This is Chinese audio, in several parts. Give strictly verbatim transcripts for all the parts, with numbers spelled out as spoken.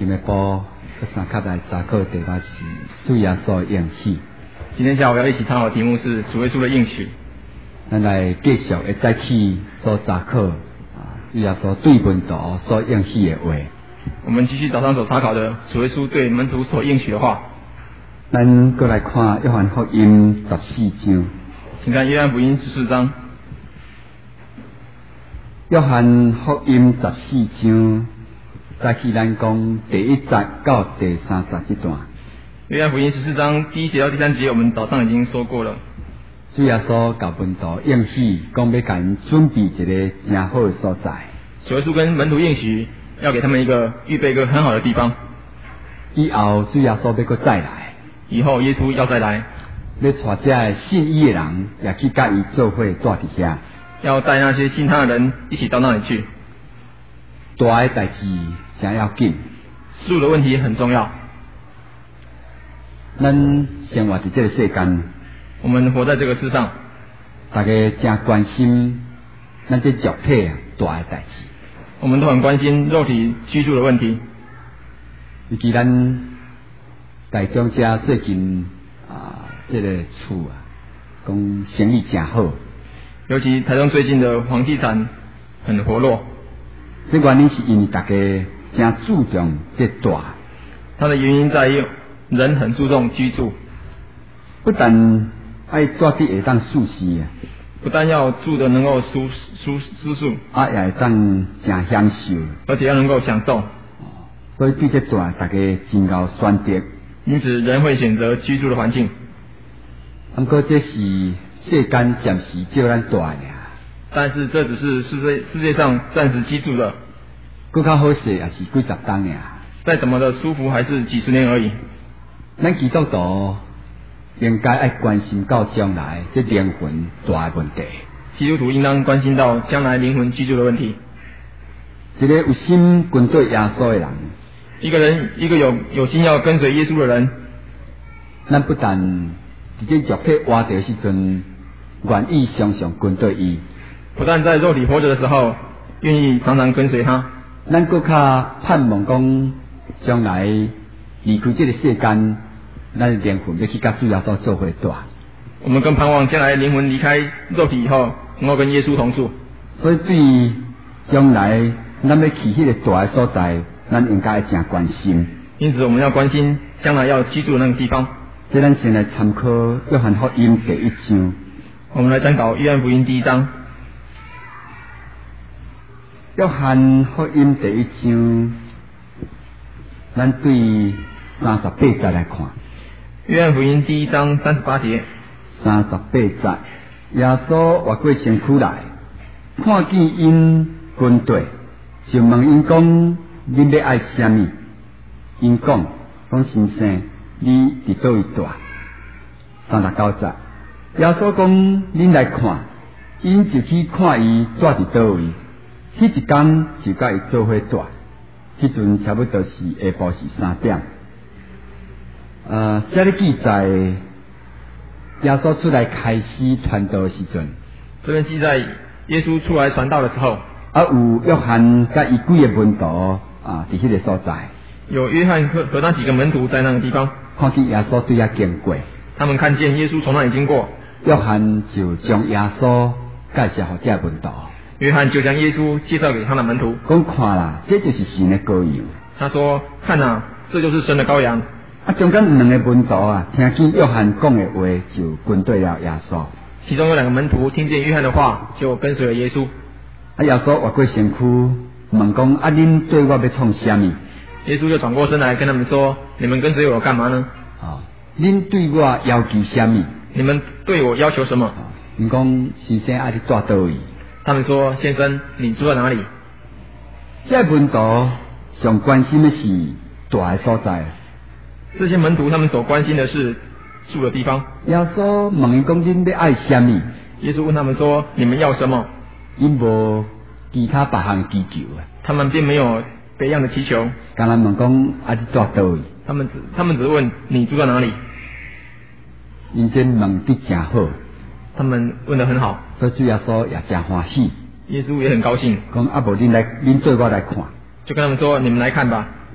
今日播三卡来查考题目是主耶稣应许。 今天下午要一起探讨的题目是主耶稣的应许。 咱来继续会再去所查考啊，主耶稣对门徒所应许的话。 我们继续早上所查考的主耶稣对门徒所应许的话。 咱过来看约翰福音十四章。 请看约翰福音十四章。 约翰福音十四章，再去咱讲第一节到第三节这段。 约翰福音十四章第一节到第三节，我们早上已经说过了。 主耶稣甲门徒应许，讲要甲因准备一个真好的所在。 主耶稣跟门徒应许，要给他们一个预备一个很好的地方。 以后主耶稣要搁再来， 以后耶稣要再来， 要带这信伊的人，也去甲伊做伙住伫遐。 要带那些信他的人一起到那里去。 大的代志真要紧， 事物的问题很重要。 咱生活伫这个世间， 我们活在这个世上， 大家真关心咱这肉体啊大的代志。 我们都很关心肉体居住的问题。 尤其咱台中遮最近啊，这个厝啊，讲生意真好。 尤其台中最近的房地产很活络， 这原因是因为大家真注重这大。 它的原因在于人很注重居住， 不但爱住伫会当舒适啊， 不但要住的能够舒舒舒适， 啊也会当真享受， 而且要能够享受。 所以对这大大家真够选择。 因此，人会选择居住的环境。 不过这是世间暂时叫咱大尔， 但是这只是世界世界上暂时居住的， 更较好势也是几十当尔。 再怎么的舒服，还是几十年而已。 咱基督徒应该爱关心到将来这灵魂大的问题。 基督徒应当关心到将来灵魂居住的问题。 一个有心跟随耶稣的人， 一个人一个有有心要跟随耶稣的人， 咱不但伫这肉体活着的时阵，愿意常常跟随伊。 不但在肉体活着的时候，愿意常常跟随他。 咱更较盼望讲，将来离开这个世间，咱的灵魂要去甲主耶稣做伙住。 我们更盼望将来灵魂离开肉体以后，能够跟耶稣同住。 所以对于将来咱要去迄个大的所在，咱应该真关心。 因此，我们要关心将来要居住的那个地方。 这咱先来参考约翰福音第一章。 我们来参考约翰福音第一章。 约翰福音第一章，咱对三十八节来看。 约翰福音第一章三十八节。 三十八节，耶稣越过身躯来，看见因军队，就问因讲：恁要爱什么？因讲：讲先生，你伫倒位住？三十九节，耶稣讲：恁来看，因就去看伊住伫倒位。迄一天就甲伊做伙住，迄阵差不多是下晡是三点。呃，这里记载耶稣出来开始传道的时阵， 这边记载耶稣出来传道的时候， 啊有约翰甲伊几个门徒啊，伫迄个所在。 有约翰和和那几个门徒在那个地方， 看见耶稣对遐经过， 他们看见耶稣从那里经过， 约翰就将耶稣介绍给这门徒。 约翰就将耶稣介绍给他的门徒， 讲看啦，这就是神的羔羊。 他说：看啊，这就是神的羔羊。 啊，中间两个门徒啊，听见约翰讲的话，就跟对了耶稣。 其中有两个门徒听见约翰的话，就跟随了耶稣。 啊，耶稣越过身躯，问讲：啊，恁对我要创什么？ 耶稣就转过身来跟他们说：你们跟随我干嘛呢？ 哦，恁对我要求什么？ 你们对我要求什么？ 因讲先生爱你住倒位。 他们说：先生，你住在哪里？ 这门徒上关心的是大的所在。 这些门徒他们所关心的是住的地方。 耶稣问因讲：恁要爱什么？ 耶稣问他们说：你们要什么？ 因无其他别项祈求啊。 他们并没有别样的祈求。 刚才问讲：啊，你住倒位？ 他们只他们只问你住在哪里。 因这问得真好。 他们问得很好， 所以主耶稣也真欢喜。 耶稣也很高兴， 讲啊，无恁来，恁对我来看。 就跟他们说：你们来看吧。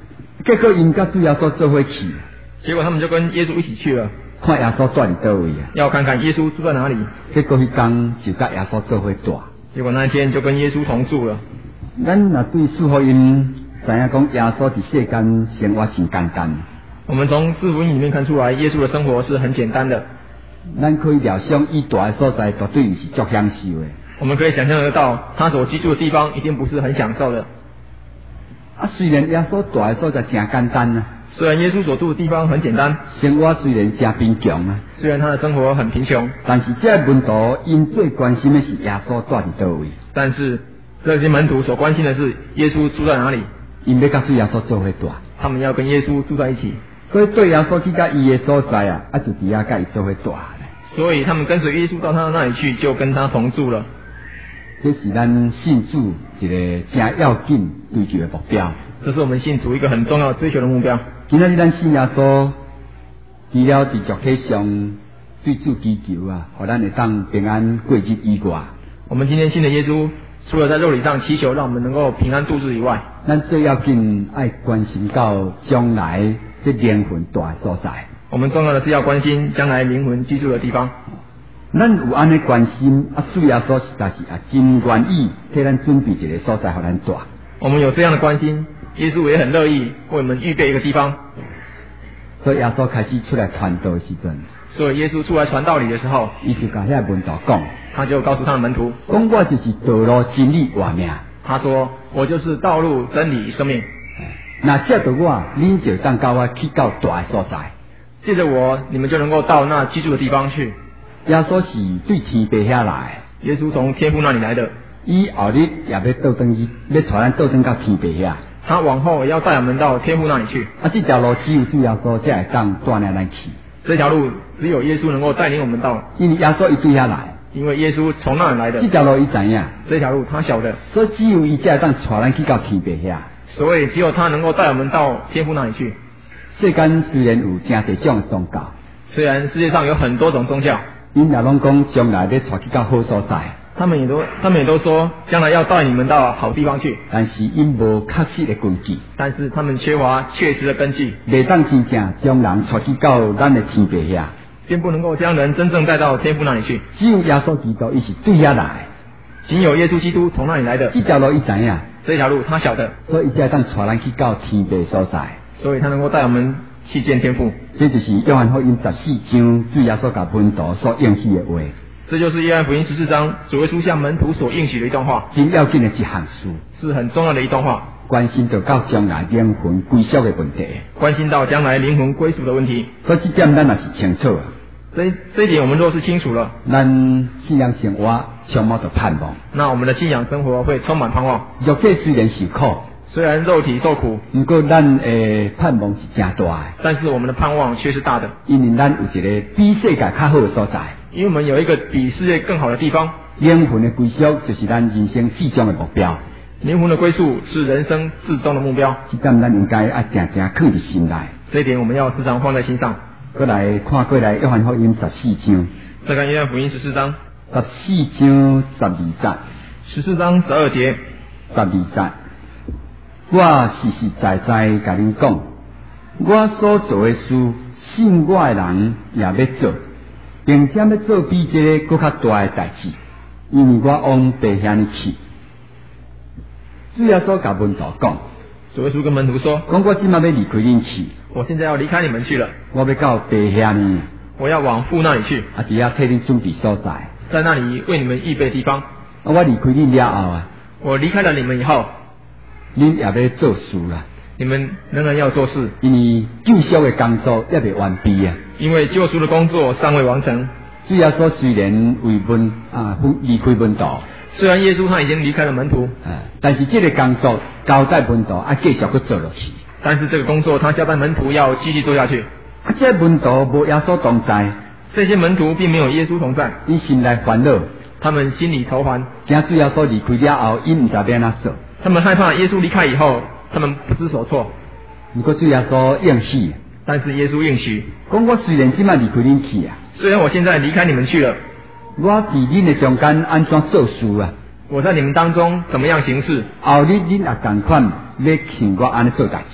结果因甲主耶稣做伙去， 结果他们就跟耶稣一起去了， 看耶稣住伫倒位啊。 要看看耶稣住在哪里。 结果迄天就甲耶稣做伙住。 结果那一天就跟耶稣同住了。 咱若对四福音知影讲耶稣伫世间生活真简单。 我们从四福音里面看出来，耶稣的生活是很简单的。 咱可以料想，伊住的所在绝对毋是足享受的。 我们可以想象得到，他所居住的地方一定不是很享受的。 啊，虽然耶稣住的所在真简单啊， 虽然耶稣所住的地方很简单， 生活虽然真贫穷啊， 虽然他的生活很贫穷， 但是这门徒因最关心的是耶稣住伫倒位。 但是这些门徒所关心的是耶稣住在哪里， 因要甲主耶稣做伙住， 他们要跟耶稣住在一起。 所以对耶稣去甲伊的所在啊，啊就伫遐甲伊做伙住。 所以他们跟随耶稣到他那里去，就跟他同住了。 这是咱信主一个真要紧追求的目标。 这是我们信主一个很重要追求的目标。 今仔日咱信耶稣，除了伫俗体上对主祈求啊，互咱会当平安过日以外， 我们今天信的耶稣，除了在肉体上祈求让我们能够平安度日以外， 咱最要紧爱关心到将来这灵魂住的所在。 我们重要的是要关心将来灵魂居住的地方。 咱有安尼关心，啊，主耶稣实在是啊真愿意替咱准备一个所在，互咱住。 我们有这样的关心，耶稣也很乐意为我们预备一个地方。 所以耶稣开始出来传道的时阵， 所以耶稣出来传道理的时候， 伊就甲遐门徒讲， 他就告诉他的门徒， 讲我就是道路、真理、活命。 他说，我就是道路、真理、生命。 那借着我，恁就当到我去到大的所在。 借着我，你们就能够到那居住的地方去。 耶稣是对天父遐来， 耶稣从天父那里来的。 伊后日也要倒转去，要带咱倒转到天父遐。 他往后也要带我们到天父那里去。 啊，这条路只有主耶稣才会当带领咱去。 这条路只有耶稣能够带领我们到， 因为耶稣伊对遐来， 因为耶稣从那里来的。 这条路伊知影， 这条路他晓得， 所以只有伊才会当带咱去到天父遐。 所以只有他能够带我们到天父那里去。 世间虽然有真侪种宗教， 虽然世界上有很多种宗教， 因也拢讲将来要带去到好所在， 他们也都他们也都说将来要带你们到好地方去， 但是因无确实的根据， 但是他们缺乏确实的根据， 袂当真正将人带去到咱的天父遐， 并不能够将人真正带到天父那里去。 只有耶稣基督伊是对遐来， 仅有耶稣基督从那里来的。 这条路伊知影， 这条路他晓得， 所以伊才会当带咱去到天父所在。 所以他能够带我们去见天父。 这就是约翰福音十四章主耶稣甲门徒所应许的话。 这就是约翰福音十四章主耶稣向门徒所应许的一段话， 真要紧的一项事， 是很重要的一段话， 关心到到将来灵魂归属的问题， 关心到将来灵魂归属的问题。 所以这点咱也是清楚啊。 这这一点我们若是清楚了， 咱信仰生活充满着盼望， 那我们的信仰生活会充满盼望。 肉体虽然受苦， 虽然肉体受苦， 不过咱的盼望是真大的， 但是我们的盼望却是大的， 因为咱有一个比世界较好的所在， 因为我们有一个比世界更好的地方。 灵魂的归属就是咱人生至终的目标， 灵魂的归宿是人生至终的目标。 这点咱应该要常常放在心内。 这一点我们要时常放在心上。 过来看过来约翰福音十四章， 再看约翰福音十四章， 十四章十二节， 十四章十二节， 十二节，我实实在在甲恁讲，我所做的事，信我的人也要做，并且要做比这个更较大的代志，因为我往爸遐里去。主耶稣甲门徒讲， 主耶稣跟门徒说， 讲我即马要离开恁去， 我现在要离开你们去了， 我要到爸遐呢， 我要往父那里去， 啊，伫遐替恁准备所在， 在那里为你们预备地方。 啊，我离开恁了后啊， 我离开了你们以后， 恁也要做事啦， 你们仍然要做事， 因为救赎的工作也未完毕啊。 因为救赎的工作尚未完成。 主耶稣虽然为门啊离开门徒， 虽然耶稣他已经离开了门徒， 啊，但是这个工作交代门徒啊继续去做落去。 但是这个工作他交代门徒要继续做下去。 啊，这门徒无耶稣同在， 这些门徒并没有耶稣同在， 因心内烦恼， 他们心里愁烦， 惊主耶稣离开了后，因唔知要安怎做。 他们害怕耶稣离开以后，他们不知所措。 不过主耶稣应许， 但是耶稣应许， 讲我虽然即摆离开恁去啊， 虽然我现在离开你们去了， 我伫恁的中间安怎做事啊？ 我在你们当中怎么样行事？ 后日恁也同款要请我安尼做代志。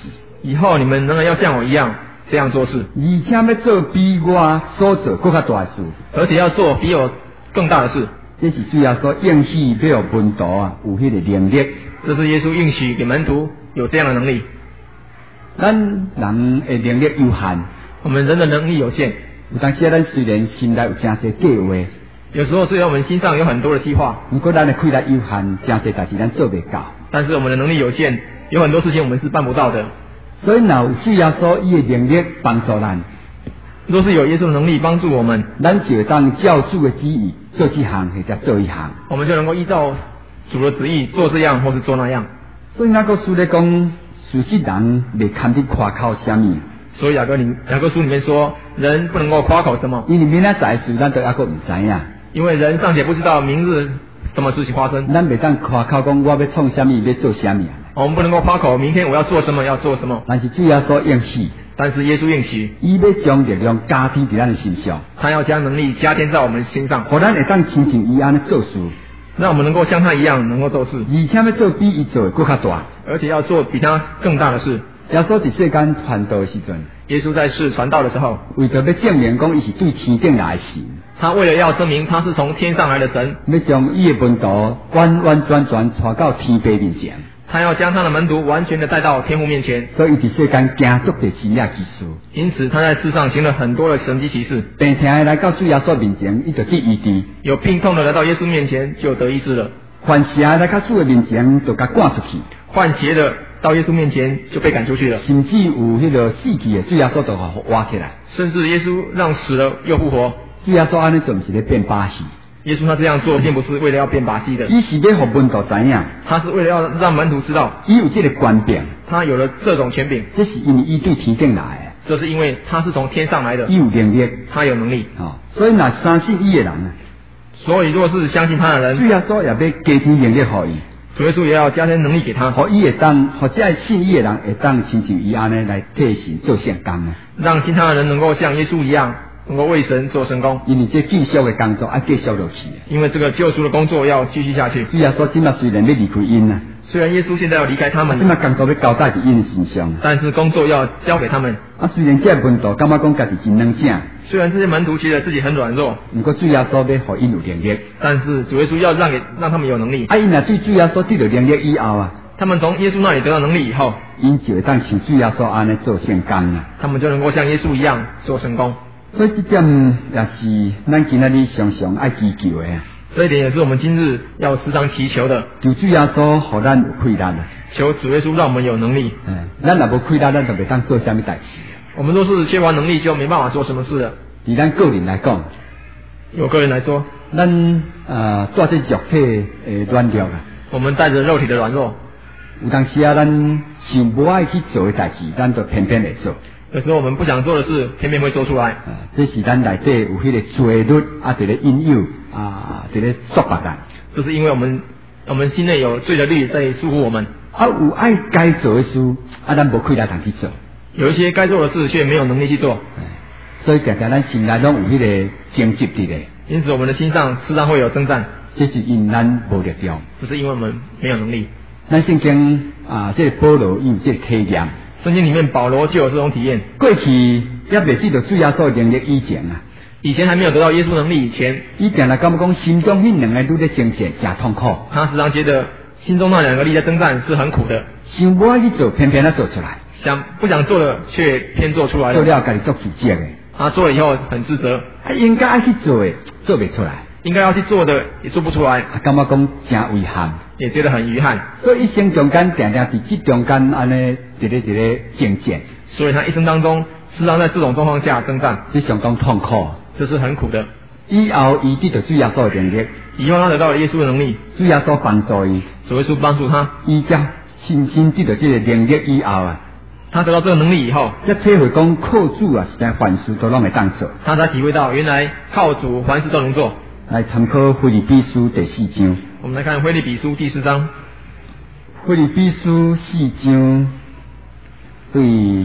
以后你们仍然要像我一样这样做事， 而且要做比我所做更较大的事， 而且要做比我更大的事。 这是主要所应许要有门徒啊，有迄个能力。 这是耶稣应许给门徒有这样的能力。 咱人的能力有限， 我们人的能力有限， 有当时咱虽然心内有真侪计划， 有时候虽然我们心上有很多的计划， 不过咱的气力有限，真侪代志咱做袂到。 但是我们的能力有限，有很多事情我们是办不到的。 所以若有主耶稣伊的能力帮助咱， 若是有耶稣的能力帮助我们， 咱就会当照主的旨意做这项或者做一项， 我们就能够依照主的旨意做这样或是做那样。 所以那个书咧讲，属实人袂堪得夸口什么。 所以雅各里雅各书里面说，人不能够夸口什么， 因为明仔载事咱都还阁唔知影， 因为人尚且不知道明日什么事情发生。 咱袂当夸口讲我要创什么，要做什么。 我们不能够夸口明天我要做什么要做什么， 但是主耶稣应许， 但是耶稣应许， 伊要将力量加添在咱的身上， 他要将能力加添在我们身上， 互咱会当亲像伊安尼做事， 让我们能够像他一样能够做事， 而且要做比伊做的更较大， 而且要做比他更大的事。 耶稣伫世间传道的时阵， 耶稣在世传道的时候， 为着要证明讲伊是对天顶来的神， 他为了要证明他是从天上来的神， 要将伊的门徒完完全全带到天父面前， 他要将他的门徒完全的带到天父面前， 所以伊伫世间行足的神迹奇事。 因此他在世上行了很多的神迹奇事。 病痛的来到主耶稣面前，伊就得医治； 有病痛的来到耶稣面前就得医治了； 犯邪的来到主的面前，就甲赶出去； 换邪的到耶稣面前就被赶出去了。 甚至有迄个死去的主耶稣就互挖起来。 甚至耶稣让死了又复活。 主耶稣安尼做毋是咧变把戏。 耶稣他这样做并不是为了要变把戏的， 伊是要互门徒知影， 他是为了要让门徒知道， 伊有这个权柄， 他有了这种权柄， 这是因为伊对天顶来的， 这是因为他是从天上来的， 伊有能力， 他有能力。 哦，所以若相信伊的人， 所以若是相信他的人， 主耶稣也要加添能力互伊， 主耶稣也要加添能力给他， 互伊会当，或者信伊的人会当亲像伊安尼来替神做圣工啊， 让信他的人能够像耶稣一样，能够为神做神工， 因为这继续的工作要继续落去， 因为这个救赎的工作要继续下去。 主耶稣今仔虽然要离开因啊， 虽然耶稣现在要离开他们， 今仔工作要交代在因身上， 但是工作要交给他们。 啊，虽然这门徒感觉讲家己真能正， 虽然这些门徒觉得自己很软弱， 不过主耶稣要互因有能力， 但是主耶稣要让给让他们有能力。 啊，因若对主耶稣得到能力以后啊， 他们从耶稣那里得到能力以后， 因就会当像主耶稣安尼做圣工啊， 他们就能够像耶稣一样做神工。 所以这点也是咱今仔日常常爱祈求的。 这一点也是我们今日要时常祈求的。 求主耶稣，互咱有气力啊！ 求主耶稣让我们有能力。 嗯，咱若无气力，咱就袂当做啥物代志。 我们若是缺乏能力，就没办法做什么事了。 以咱个人来讲， 有个人来说， 咱呃做这肉体诶软弱啊， 我们带着肉体的软弱， 有当时啊，咱想无爱去做的代志，咱就偏偏会做。 有时候我们不想做的事，偏偏会做出来。 啊，这是咱内底有迄个罪律啊，一个引诱啊，一个束缚咱。 这是因为我们我们心内有罪的律在束缚我们。 啊，有爱该做的事，啊，咱无气力通去做。 有一些该做的事却没有能力去做， 所以常常咱心内拢有迄个争执伫咧。 因此我们的心上时常会有征战。 这是因咱无力量， 这是因为我们没有能力。 咱圣经啊，这个保罗有这个体验。 圣经里面保罗就有这种体验。 过去也未知道主耶稣能力以前啊， 以前还没有得到耶稣能力以前， 伊定来感觉讲心中迄两个愈咧争战，真痛苦。 他时常觉得心中那两个力在征战是很苦的， 想无爱去做，偏偏要做出来。 想不想做的却偏做出来了， 做了家己做自责的。 他做了以后很自责， 啊，应该爱去做的做袂出来， 应该要去做的也做不出来， 啊，感觉讲真遗憾， 也觉得很遗憾。 所以一生中间定定伫这中间安尼一个一个争战， 所以他一生当中时常在这种状况下征战， 这相当痛苦， 这是很苦的。 以后伊得到主耶稣的能力， 以后他得到了耶稣的能力， 主耶稣帮助伊， 主耶稣帮助他， 伊将信心得到这个能力以后啊， 他得到这个能力以后， 这体会讲靠主啊，实在凡事都拢会当做。 他才体会到原来靠主凡事都能做。 来参考腓立比书第四章。 我们来看腓立比书第四章。 腓立比书四章对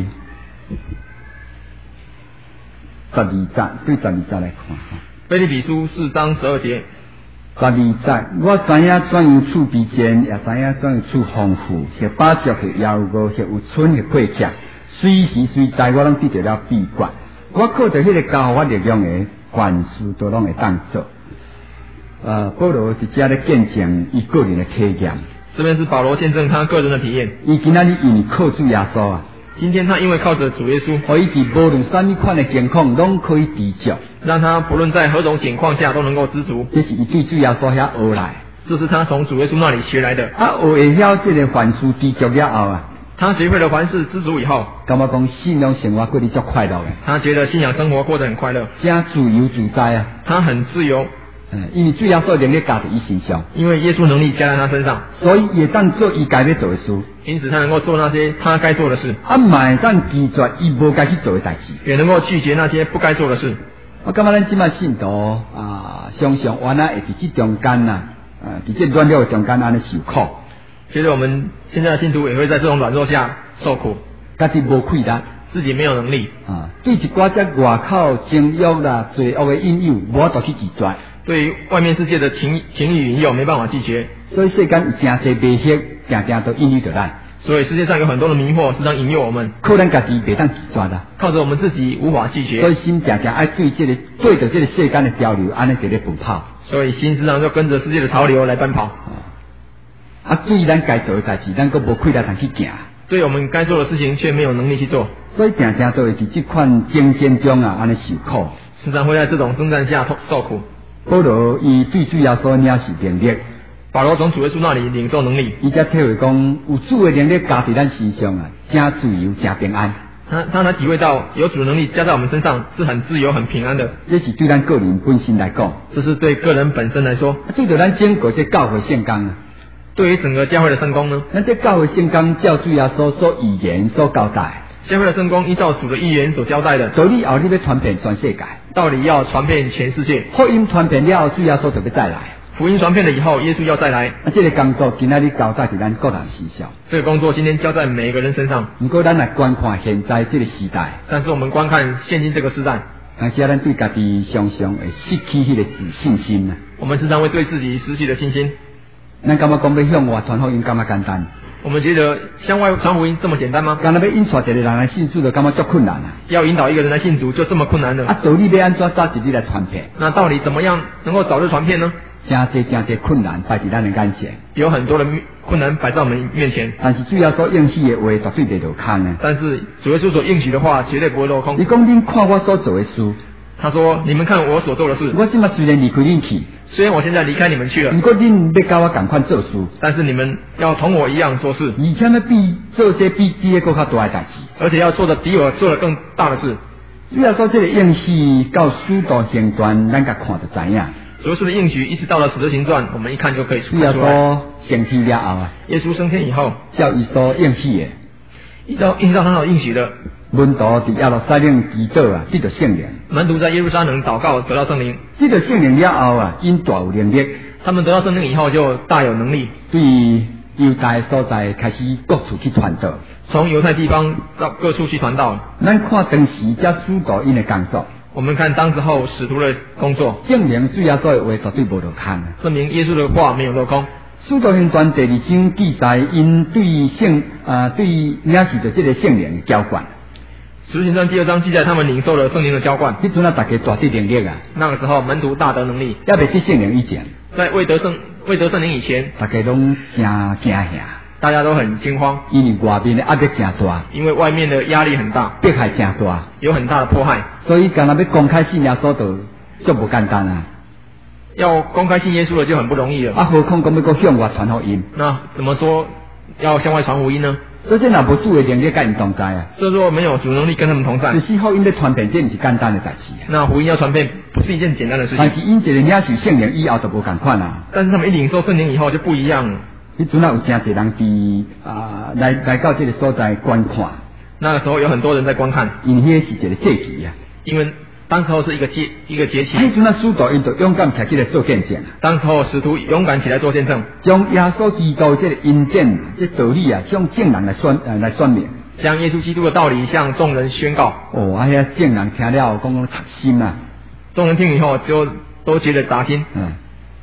十二节，对十二节来看。 腓立比书四章十二节。 十二节，我知影怎样处卑贱，也知影怎样处丰富，或饱足，或夭餓，或有春，或缺乏。 随时随在我拢得到了秘诀。我靠着迄个教我力量的，凡事都拢会当做。呃，保罗是遮咧见证伊个人的体验。 这边是保罗见证他个人的体验。 伊今仔日因为靠主耶稣啊， 今天他因为靠着主耶稣， 可以伫无论什么款的情况拢可以知足， 让他不论在何种情况下都能够知足。 这是伊对主耶稣遐学来。 这是他从主耶稣那里学来的。 啊，学会晓这个凡事知足了后啊， 他学会了凡事知足以后， 感觉讲信仰生活过得足快乐的。 他觉得信仰生活过得很快乐， 真自由自在啊。 他很自由。 嗯，因为主耶稣能力加在伊身上， 因为耶稣能力加在他身上， 所以也当做伊该要做的事， 因此他能够做那些他该做的事， 啊，嘛当拒绝伊无该去做的代志， 也能够拒绝那些不该做的事。 我感觉咱即摆信徒啊，常常原来会伫即中间呐，啊，伫即软弱中间安尼受苦。 觉得我们现在的信徒也会在这种软弱下受苦， 家己无气力， 自己没有能力啊，对一寡只外口情欲啦、罪恶的引诱，无法度去拒绝。 对于外面世界的情情欲引诱没办法拒绝， 所以世间有真侪迷惑，定定都引诱着咱。 所以世界上有很多的迷惑，时常引诱我们， 靠咱家己袂当拒绝啦， 靠着我们自己无法拒绝。 所以心常常爱对这个对着这个世间的潮流，安尼在咧奔跑。 所以心时常就跟着世界的潮流来奔跑。 啊，对于咱该做的代志，咱阁无气力通去行。 对我们该做的事情却没有能力去做， 所以常常都会伫这款争战中啊，安尼受苦。 时常会在这种征战下受苦。 保罗伊对主耶稣领受能力， 保罗从主耶稣那里领受能力， 伊才体会讲有主的能力加在咱身上啊，真自由，真平安。 他他才体会到有主的能力加在我们身上是很自由、很平安的。 这是对咱个人本身来讲， 这是对个人本身来说。 对着咱整个这教会圣工啊， 对于整个教会的圣工呢， 咱这教会圣工照主耶稣所预言所交代。 教会的圣工依照主的预言所交代的， 道理后你要传遍全世界， 道理要传遍全世界。 福音传遍了后，主耶稣就要再来。 福音传遍了以后，耶稣要再来。 啊，这个工作今仔日交代在咱个人身上。 这个工作今天交在每个人身上。 不过咱来观看现在这个时代， 但是我们观看现今这个时代， 但是咱对家己常常会失去迄个自信心啊。 我们时常会对自己失去了信心。 咱感觉讲要向外传福音，感觉简单。 我们觉得向外传福音这么简单吗？ 刚才要引带一个人来信主，就感觉足困难啊！ 要引导一个人来信主，就这么困难的。 啊，道理要安怎早一日来传遍？ 那到底怎么样能够早日传遍呢？ 真侪真侪困难摆在咱的眼前， 有很多的困难摆在我们面前。 但是主要所应许的话，绝对袂落空呢。 但是主耶稣所应许的话，绝对不会落空。 你讲恁看我所做的事， 他说：“你们看我所做的事。” 我今麦虽然离开恁去， 虽然我现在离开你们去了， 不过恁要跟我同款做事， 但是你们要同我一样做事， 而且要比做这比这个更较大的代志， 而且要做的比我做的更大的事。 主要说这个应许到使徒行传，咱甲看就知影。 主耶稣的应许，一直到了使徒行传，我们一看就可以出主要出来。 说升天了后啊， 耶稣升天以后， 照伊所应许的， 依照依照他所应许的， 门徒伫亚罗撒冷祈祷啊，得到圣灵。 门徒在耶路撒冷祷告，得到圣灵。 得到圣灵了后啊，因大有能力。 他们得到圣灵以后，就大有能力， 对犹太所在开始各处去传道， 从犹太地方到各处去传道。 咱看当时这使徒因的工作， 我们看当时候使徒的工作， 证明主耶稣的话绝对无落空啊。 证明耶稣的话没有落空。 使徒行传第二章记载，因对圣啊对领受着这个圣灵的浇灌。 使徒行传第二章记载，他们领受了圣灵的浇灌。 迄阵啊，大家大得能力啊。 那个时候门徒大得能力， 要未接圣灵以前， 在未得圣未得圣灵以前， 大家拢真惊吓， 大家都很惊慌， 因为外面的压力真大， 因为外面的压力很大， 迫害真大， 有很大的迫害， 所以刚才要公开信耶稣就就不简单啊。 要公开信耶稣了就很不容易了。 啊，何况讲要搁向外传福音？ 那怎么说要向外传福音呢？ 所以这若无主的能力，甲因同在啊。 这若没有主能力跟他们同在， 就是福音的传遍，这不是简单的代志啊。 那福音要传遍不是一件简单的事情。 但是因一个领受圣灵以后就无共款啊。 但是他们一领受圣灵以后就不一样了。 迄阵啊有真侪人伫啊来来到这个所在观看。 那个时候有很多人在观看， 因迄是一个节期啊。 因为当时候是一个节一个节气。 迄阵啊使徒因就勇敢起来做见证啊。 当时候使徒勇敢起来做见证， 将耶稣基督这个恩典、这道理啊，向众人来宣呃来宣明。 将耶稣基督的道理向众人宣告。 哦，啊遐众人听了，讲讲读心啊。 众人听以后就都觉得扎心。 嗯。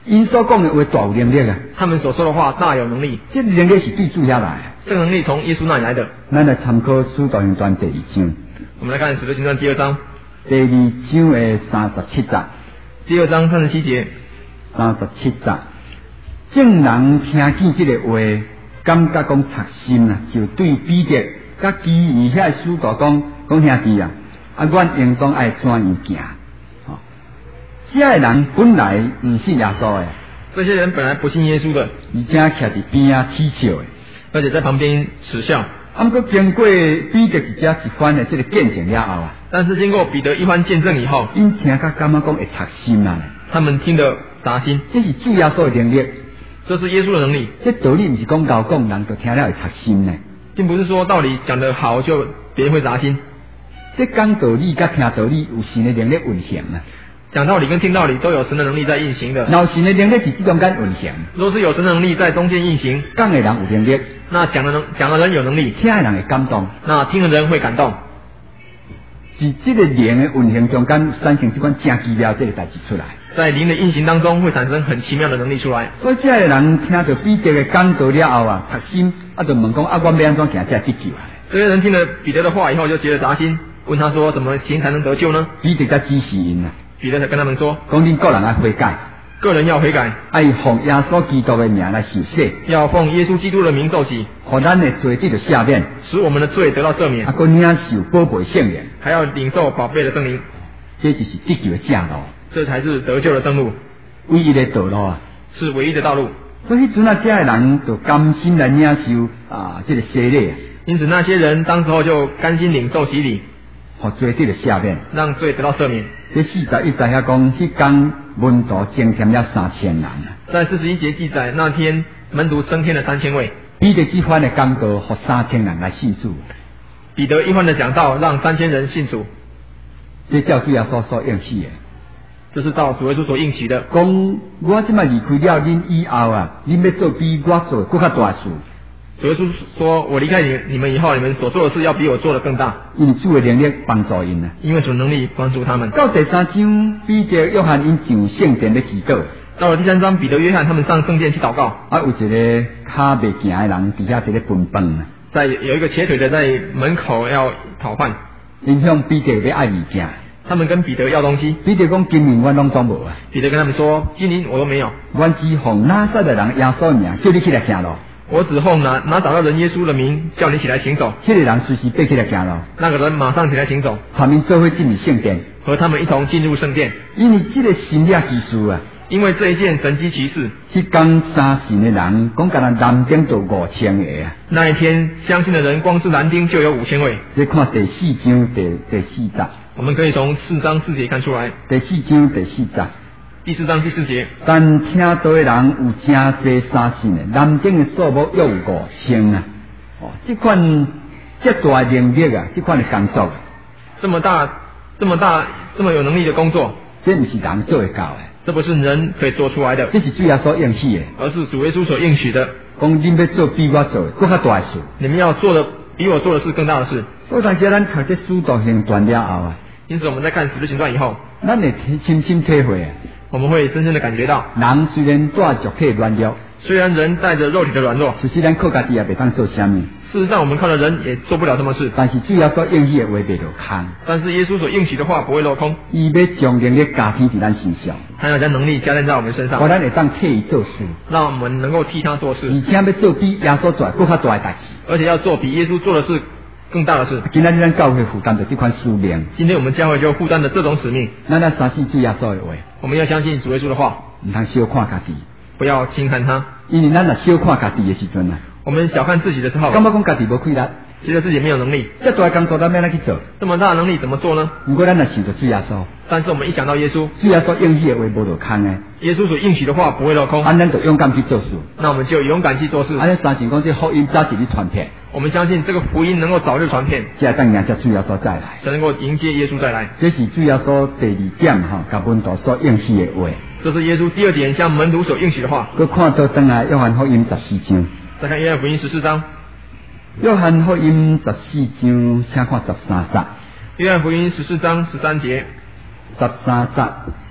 因所讲的话大有能力啊， 他们所说的话大有能力， 这能力是对主遐来的。 这个能力从耶稣那里来的。 咱来参考《使徒行传》第二章， 我们来看《使徒行传》第二章， 第二章的三十七节， 第二章三十七节， 三十七节，众人听见这个话，感觉讲插心啊，就对彼得甲其余遐使徒讲，讲兄弟啊，啊，阮应当爱怎样行？哦，这个人本来唔信耶稣的， 这些人本来不信耶稣的， 而且徛伫边啊嗤笑的， 而且在旁边耻笑。 啊，不过经过彼得一家一番的这个见证了后啊， 但是经过彼得一番见证以后， 因听甲感觉讲会插心啊， 他们听得扎心。 这是主耶稣的能力， 这是耶稣的能力。 这道理唔是讲高讲，人就听了会插心呢， 并不是说道理讲得好就别人会扎心。 这讲道理甲听道理有神的能力运行啊。 讲道理跟听道理都有神的能力在运行的。 老神的能力是这中间运行。 若是有神的能力在中间运行， 讲的人有能力， 那讲的人讲的人有能力， 听的人会感动， 那听的人会感动。 是这个灵的运行中间产生这款正奇妙这个代志出来。 在灵的运行当中会产生很奇妙的能力出来。 所以这个人听到彼得的讲道了后啊，读心啊，就问讲啊，我要安怎行才得救啊？ 这些人听了彼得的话以后就觉得扎心，问他说怎么行才能得救呢？ 彼得才指示因啊。 彼得才跟他们说， 讲恁个人要悔改， 个人要悔改， 爱奉耶稣基督的名来受洗， 要奉耶稣基督的名受洗， 互咱的罪得到赦免， 使我们的罪得到赦免， 啊，佮领受宝贝圣灵， 还要领受宝贝的圣灵， 这就是得救的正路， 这才是得救的正路， 唯一的道路啊， 是唯一的道路。 所以迄阵啊，这个人就甘心来领受啊，这个洗礼啊， 因此那些人当时候就甘心领受洗礼， 互罪得到赦免， 让罪得到赦免。 这四十一节遐讲，迄天门徒增添了三千人啊。 在四十一节记载，那天门徒增添了三千位。 彼得这番的讲道，互三千人来信主。 彼得一番的讲道，让三千人信主。 这照主耶稣所应许的， 这是照主耶稣所应许的。 讲我即摆离开了恁以后啊，恁要做比我做的更较大事。 主耶稣说：“我离开你你们以后，你们所做的事要比我做的更大。” 因为主的能力帮助因啊。 因为主能力帮助他们。 到第三章，彼得、约翰因上圣殿的祈祷。 到了第三章，彼得、约翰他们上圣殿去祷告。 啊，有一个脚未行的人伫遐伫咧分饭啊。 在有一个瘸腿的在门口要讨饭。 因向彼得要爱物件。 他们跟彼得要东西。 彼得讲：金银我拢总无啊。 彼得跟他们说：金银我都没有。 我只奉拿撒勒人耶稣的名，叫你起来行路。 我只奉拿拿找到人耶稣的名，叫你起来行走。 这个人随时爬起来行路。 那个人马上起来行走。 他们做伙进入圣殿， 和他们一同进入圣殿。 因为这个神迹奇事啊， 因为这一件神迹奇事， 迄天三神的人，讲甲人男丁就五千个啊。 那一天相信的人，光是男丁就有五千位。 这看第四章第第四节， 我们可以从四章四节看出来。 第四章第四节。 第四章第四节， 但听到的人有真侪三神的，男丁的数目约有五千啊！哦，这款这大能力啊，这款的工作， 这么大、这么大、这么有能力的工作， 这不是人做得到的， 这不是人可以做出来的， 这是主耶稣应许的， 而是主耶稣所应许的。 讲恁要做比我做的更较大的事， 你们要做的比我做的事更大的事。 所以，但是咱读这使徒行传了后啊， 因此我们在看使徒行传以后， 咱会深深体会啊。 我们会深深的感觉到， 人虽然带着体软弱， 虽然人带着肉体的软弱， 其实咱靠家己也袂当做啥物。 事实上，我们靠的人也做不了什么事。 但是主要所应许的话袂落空。 但是耶稣所应许的话不会落空。 伊要将能力加添伫咱身上， 他要将能力加添在我们身上， 互咱会当替伊做事， 让我们能够替他做事， 而且要做比耶稣做更较大的代志， 而且要做比耶稣做的事更大的事。 今仔日咱教会负担着这款使命， 今天我们教会就负担着这种使命。 咱要相信主耶稣的话， 我们要相信主耶稣的话， 唔通小看家己， 不要轻看他。 因为咱若小看家己的时阵啊， 我们小看自己的时候， 感觉讲家己无气力， 觉得自己没有能力， 这大工作咱要哪去做？ 这么大的能力怎么做呢？ 如果咱若想着主耶稣， 但是我们一想到耶稣， 主耶稣应许的话无落空的， 耶稣所应许的话不会落空， 啊，咱就勇敢去做事。 那我们就勇敢去做事。 啊，咱相信讲这福音早一日传遍， 我们相信这个福音能够早日传遍， 才会当迎接主耶稣再来， 才能够迎接耶稣再来。 这是主耶稣第二点哈，甲门徒所应许的话。 这是耶稣第二点向门徒所应许的话。 佮看到登来约翰福音十四章， 再看约翰福音十四章。 约翰福音十四章，请看十三节。 约翰福音十四章十三节。 十三节，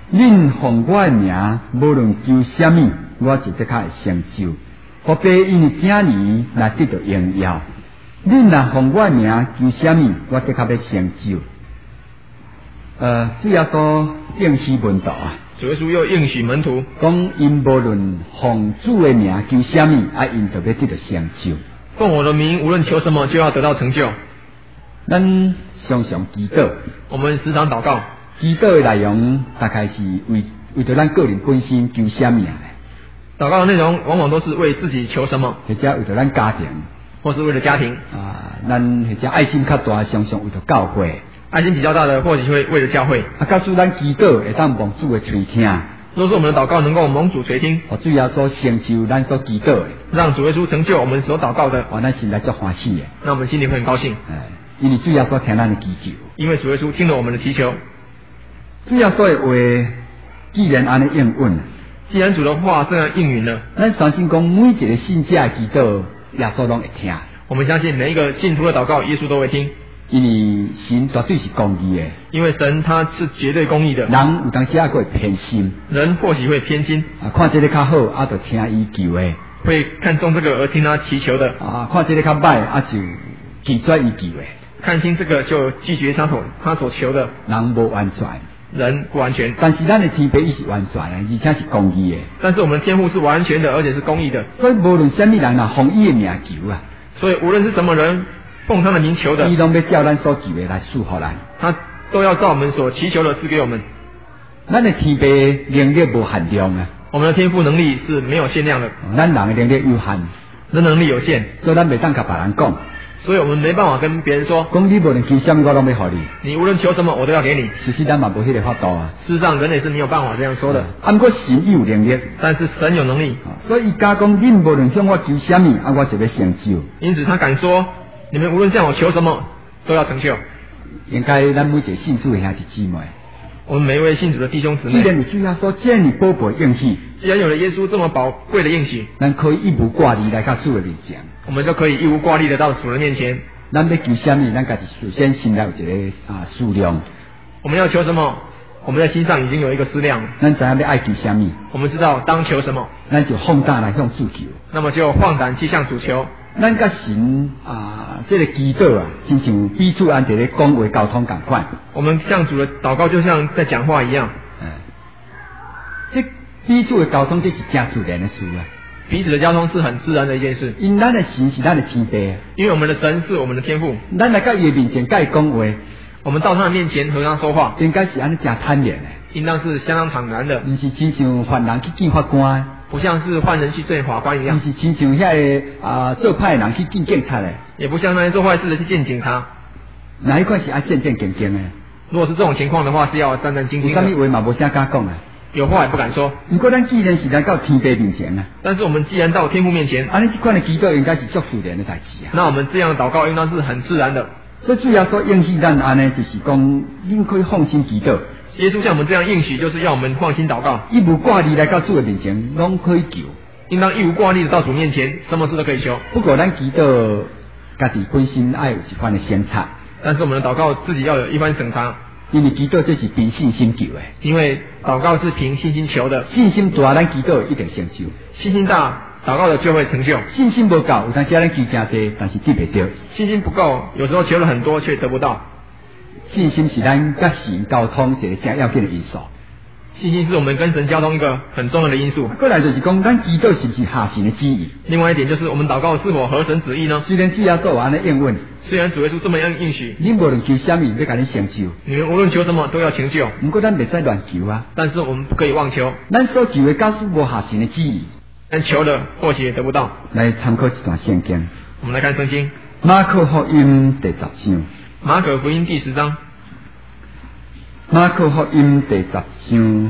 恁奉我的名，无论求什么，我就即刻会成就。我爸因为这年来得到荣耀，恁若奉我的名求什么，我即刻要成就。呃，主要说应许门徒啊， 主耶稣又应许门徒， 讲因无论奉主的名求什么，啊，因就要得到成就。 奉我的名，无论求什么，就要得到成就。 咱常常祈祷， 我们时常祷告， 祈祷的内容大概是为为着咱个人本身求什么咧？ 祷告的内容往往都是为自己求什么， 或者为着咱家庭， 或是为了家庭啊，咱或者爱心较大，常常为着教会。 爱心比较大的，或许会为了教会。 啊，假使咱祈祷会当蒙主的垂听， 若是我们的祷告能够蒙主垂听， 哦，主要所成就咱所祈祷的， 让主耶稣成就我们所祷告的， 哦，咱心内足欢喜的。 那我们心里会很高兴。 哎，因为主要所听咱的祈求， 因为主耶稣听了我们的祈求。 主要所的话，既然安尼应允， 既然主的话这样应允了， 咱相信讲每一个信者的祈祷，耶稣拢会听。 我们相信每一个信徒的祷告，耶稣都会听。 因为神绝对是公义的， 因为神他是绝对公义的。 人有当时还会偏心， 人或许会偏心， 啊，看这个较好，啊，就听伊求的， 会看中这个而听他祈求的， 啊，看这个较歹，啊，就拒绝伊求的。 看清这个就拒绝他所他所求的。 人无完全， 人不完全， 但是咱的天父伊是完全的，而且是公义的。 但是我们的天父是完全的，而且是公义的。 所以无论什么人啊，奉伊的名求啊， 所以无论是什么人奉他的名求的， 伊拢要照咱所求的来赐福咱， 他都要照我们所祈求的赐给我们。 咱的天父能力无限量啊， 我们的天赋能力是没有限量的， 咱人的能力有限， 人能力有限， 所以咱袂当甲别人讲， 所以我们没办法跟别人说， 讲你无论求什么，我拢要互你。 你无论求什么，我都要给你。 其实咱嘛无迄个法度啊。 事实上，人也是没有办法这样说的。 啊，不过神有能力， 但是神有能力， 所以伊家讲，恁无论向我求什么，啊，我就要成就。 因此他敢说，你们无论向我求什么，都要成就。 应该咱每一个信主的兄弟姊妹， 我们每一位信主的弟兄姊妹， 既然有主耶稣这样宝贝应许， 既然有了耶稣这么宝贵的应许， 咱可以一无挂虑来到主的面前， 我们就可以义无挂虑的到主人面前。 咱要求什么，咱家己首先心内有一个啊数量。 我们要求什么，我们在心上已经有一个思量。 咱知影要爱求什么， 我们知道当求什么， 咱就放胆来向主求。 那么就放胆去向主求。 咱甲神啊，这个祈祷啊，亲像彼此安在咧讲话沟通共款。 我们向主的祷告就像在讲话一样。 嗯，这彼此的沟通，这是真自然的事啊。 彼此的交通是很自然的一件事， 因咱的神是咱的天父， 因为我们的神是我们的天父。 咱来到伊面前，甲伊讲话， 我们到他的面前和他说话， 应该是安尼真坦然的， 应当是相当坦然的， 毋是亲像犯人去见法官， 不像是换人去见法官一样， 毋是亲像遐个啊做歹人去见警察的， 也不像那些做坏事的去见警察。 哪一款是爱战战兢兢的？ 如果是这种情况的话，是要战战兢兢有啥的， 物话嘛无啥敢讲啊？ 有话也不敢说。 不过咱既然是来到天父面前啊， 但是我们既然到天父面前， 安尼这款的祈祷应该是足自然的代志啊。 那我们这样的祷告应当是很自然的。 所以主要说应许咱安尼，就是讲恁可以放心祈祷。 耶稣像我们这样应许，就是要我们放心祷告， 一无挂虑来到主的面前，拢可以求。 应当义无挂虑的到主面前，什么事都可以求。 不过咱祈祷家己本身爱有一番的审查， 但是我们的祷告自己要有一番审查， 因为祈祷这是凭信心求的。 因为祷告是凭信心求的， 信心大，咱祈祷一定成就； 信心大，祷告的就会成就。 信心不够，有当时咱求真多，但是得不到。 信心不够，有时候求了很多却得不到。 信心是咱甲神沟通一个正要紧的因素。 信心是我们跟神交通一个很重要的因素。 过来就是讲，咱祈祷是不是合神的旨意？ 另外一点就是我们祷告是否合神旨意呢？ 虽然主要做完了应允， 虽然主耶稣这么样应许， 你无论求什么，要甲你成就。 你们无论求什么都要成就。 不过咱袂使乱求啊， 但是我们不可以妄求， 咱所求的假使无合神的旨意， 但求了或许也得不到。 来参考一段圣经， 我们来看圣经， 马可福音第十章。 马可福音第十章， 马可福音第十章。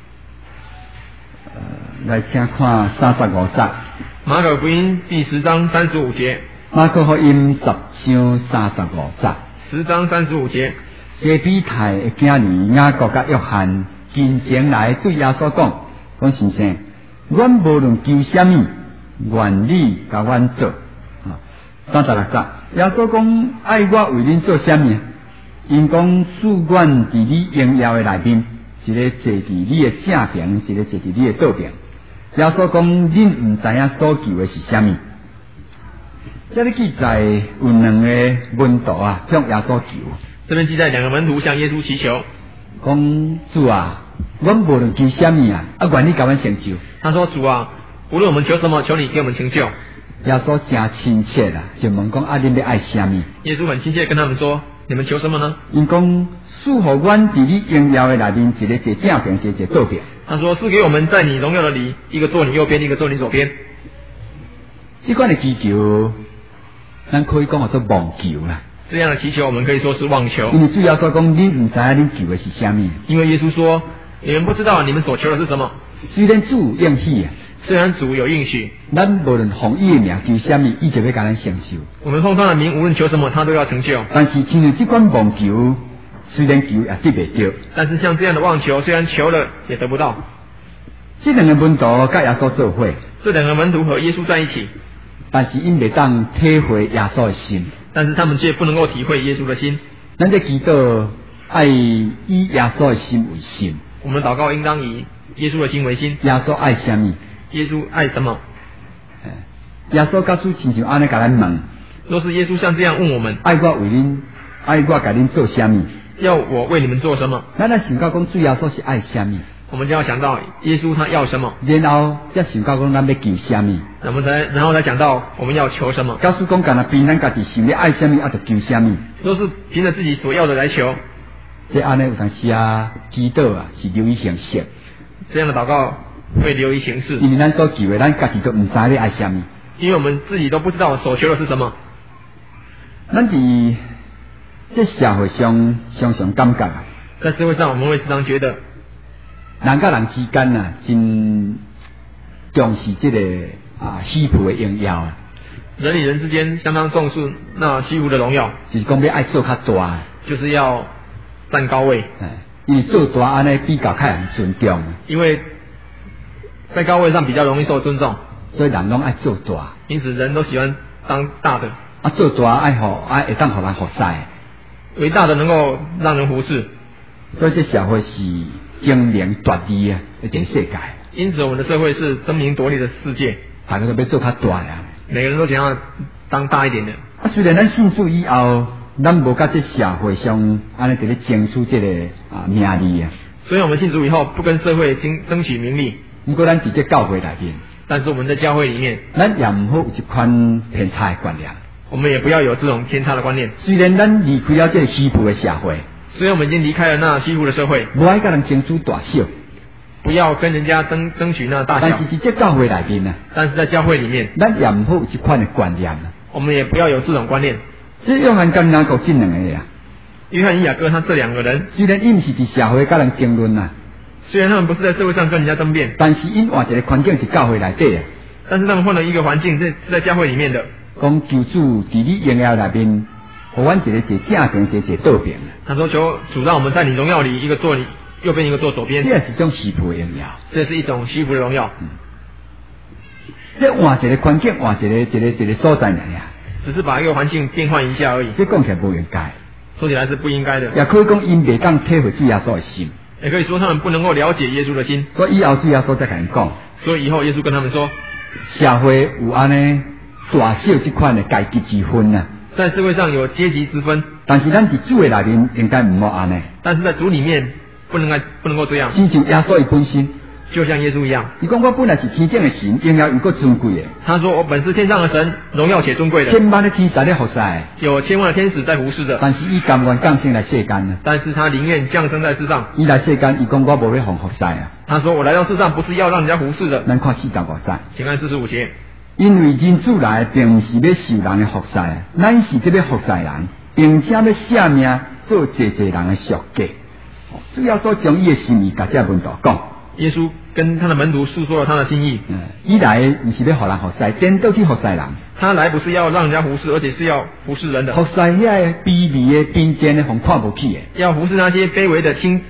呃，来请看三十五节。 马可福音第十章三十五节。 马可福音十章三十五节。 十章三十五节。 西比泰的囝儿雅各甲约翰近前来对耶稣讲：讲先生，阮无论求什么，愿你甲阮做。啊，三十六节。耶稣讲：爱我为恁做什么？因讲赐阮伫你荣耀的内面。 一个坐伫你的正边，一个坐伫你的倒边。耶稣讲，恁唔知影所求的是啥物？这里记载有两个门徒啊，向耶稣求。 这边记载两个门徒向耶稣祈求， 讲主啊，阮无论求啥物啊，啊愿你甲阮成就。 他说主啊，无论我们求什么，求你给我们成就。 耶稣真亲切啦，就问讲啊，恁要爱啥物？ 耶稣很亲切地跟他们说，你们求什么呢？ 因讲赐互阮伫你荣耀的内面，一个坐正边，一个坐倒边。 他说是给我们在你荣耀的里，一个坐你右边，一个坐你左边。 这款的祈求，咱可以讲叫做妄求啦。 这样的祈求，我们可以说是妄求。 因为主耶稣讲，恁唔知影恁求的是啥物。 因为耶稣说，你们不知道你们所求的是什么。 虽然主应许啊， 虽然主有应许， 咱无论奉伊的名求啥物，伊就要甲咱成就。 我们奉他的名，无论求什么，他都要成就。 但是亲像这款妄求，虽然求也得袂到。 但是像这样的妄求，虽然求了也得不到。 这两个门徒甲耶稣做伙， 这两个门徒和耶稣在一起， 但是因袂当体会耶稣的心， 但是他们却不能够体会耶稣的心。 咱在祈祷爱以耶稣的心为心。 我们祷告应当以耶稣的心为心。 耶稣爱啥物？ 耶稣爱什么？ 耶稣告诉亲像安尼甲咱问， 若是耶稣像这样问我们， 爱我为恁，爱我甲恁做啥物？ 要我为你们做什么？ 咱来想到讲主耶稣是爱啥物？ 我们就要想到耶稣他要什么， 然后再想到讲咱要求啥物？ 我们才然后才想到我们要求什么。 告诉讲，干那凭咱家己心里爱啥物，啊就求啥物。 若是凭着自己所要的来求， 这安尼有当时啊，祈祷啊是流于形式。 这样的祷告会流于形式， 因为咱所求的，咱家己都唔知要爱啥物。 因为我们自己都不知道所求的是什么。 咱伫这社会上常常感觉啊， 在社会上我们会时常觉得， 人甲人之间啊，真重视这个啊虚浮的荣耀啊。 人与人之间相当重视那虚无的荣耀， 就是讲要爱做较大， 就是要占高位。 哎，因为做大安尼比较较人尊重， 因为在高位上比较容易受尊重， 所以人拢爱做大。 因此人都喜欢当大的。 啊，做大爱好爱会当互人服侍， 伟大的能够让人服侍。 所以这社会是争名夺利啊，一个世界。 因此我们的社会是争名夺利的世界， 大家都要做较大呀。 每个人都想要当大一点的。 啊，虽然咱信主以后，咱无甲这社会上安尼伫咧争取这个啊名利啊。 所以我们信主以后不跟社会争争取名利， 不过咱伫这教会内面， 但是我们在教会里面， 咱也唔好有一款偏差的观念。 我们也不要有这种偏差的观念。 虽然咱离开了这个虚浮的社会， 虽然我们已经离开了那虚浮的社会， 无爱甲人争取大小， 不要跟人家争争取那大小。 但是伫这教会内面啊， 但是在教会里面， 咱也唔好有一款的观念啊。 我们也不要有这种观念。 这约翰跟雅各这两个呀， 约翰与雅各他这两个人， 虽然因是伫社会甲人争论啊， 虽然他们不是在社会上跟人家争辩， 但是因换一个环境伫教会内底啊， 但是他们换了一个环境，是在教会里面的。 讲求主伫你荣耀内面，互阮一个坐正边，一个坐倒边。 他说：“求主让我们在你荣耀里，一个坐你右边，一个坐左边。” 这也是一种虚浮的荣耀， 这是一种虚浮的荣耀。 嗯，这换一个环境，换一个一个一个所在而已， 只是把一个环境变换一下而已。 这讲起来不应该， 说起来是不应该的。 也可以讲因袂当体会主耶稣的心， 也可以说他们不能够了解耶稣的心。 所以以后主耶稣再甲人讲， 所以以后耶稣跟他们说， 社会有安尼大小这款的阶级之分啊。 在社会上有阶级之分， 但是咱伫主的内面应该唔好安尼。 但是在主里面不能该不能够这样。 亲像耶稣伊本身， 就像耶稣一样， 伊讲我本来是天上的神，荣耀又够尊贵的。 他说我本是天上的神，荣耀且尊贵的， 千万的天使咧服侍， 有千万的天使在服侍着。 但是伊甘愿降生来世间啊。 但是他宁愿降生在世上。 伊来世间，伊讲我无要奉服侍啊。 他说我来到世上不是要让人家服侍的。 咱看四十五节， 请看四十五节。 因为人主来并不是要受人的服侍，咱是这要服侍人，并且要舍命做济济人的赎价。主要所将伊的心意甲这门徒讲。 耶稣跟他的门徒诉说了他的心意。 嗯，伊来不是要互人服侍，颠倒去服侍人。 他来不是要让人家服侍，而且是要服侍人的。 服侍遐个卑微的、贫贱的，互看不起的。 要服侍那些卑微的、轻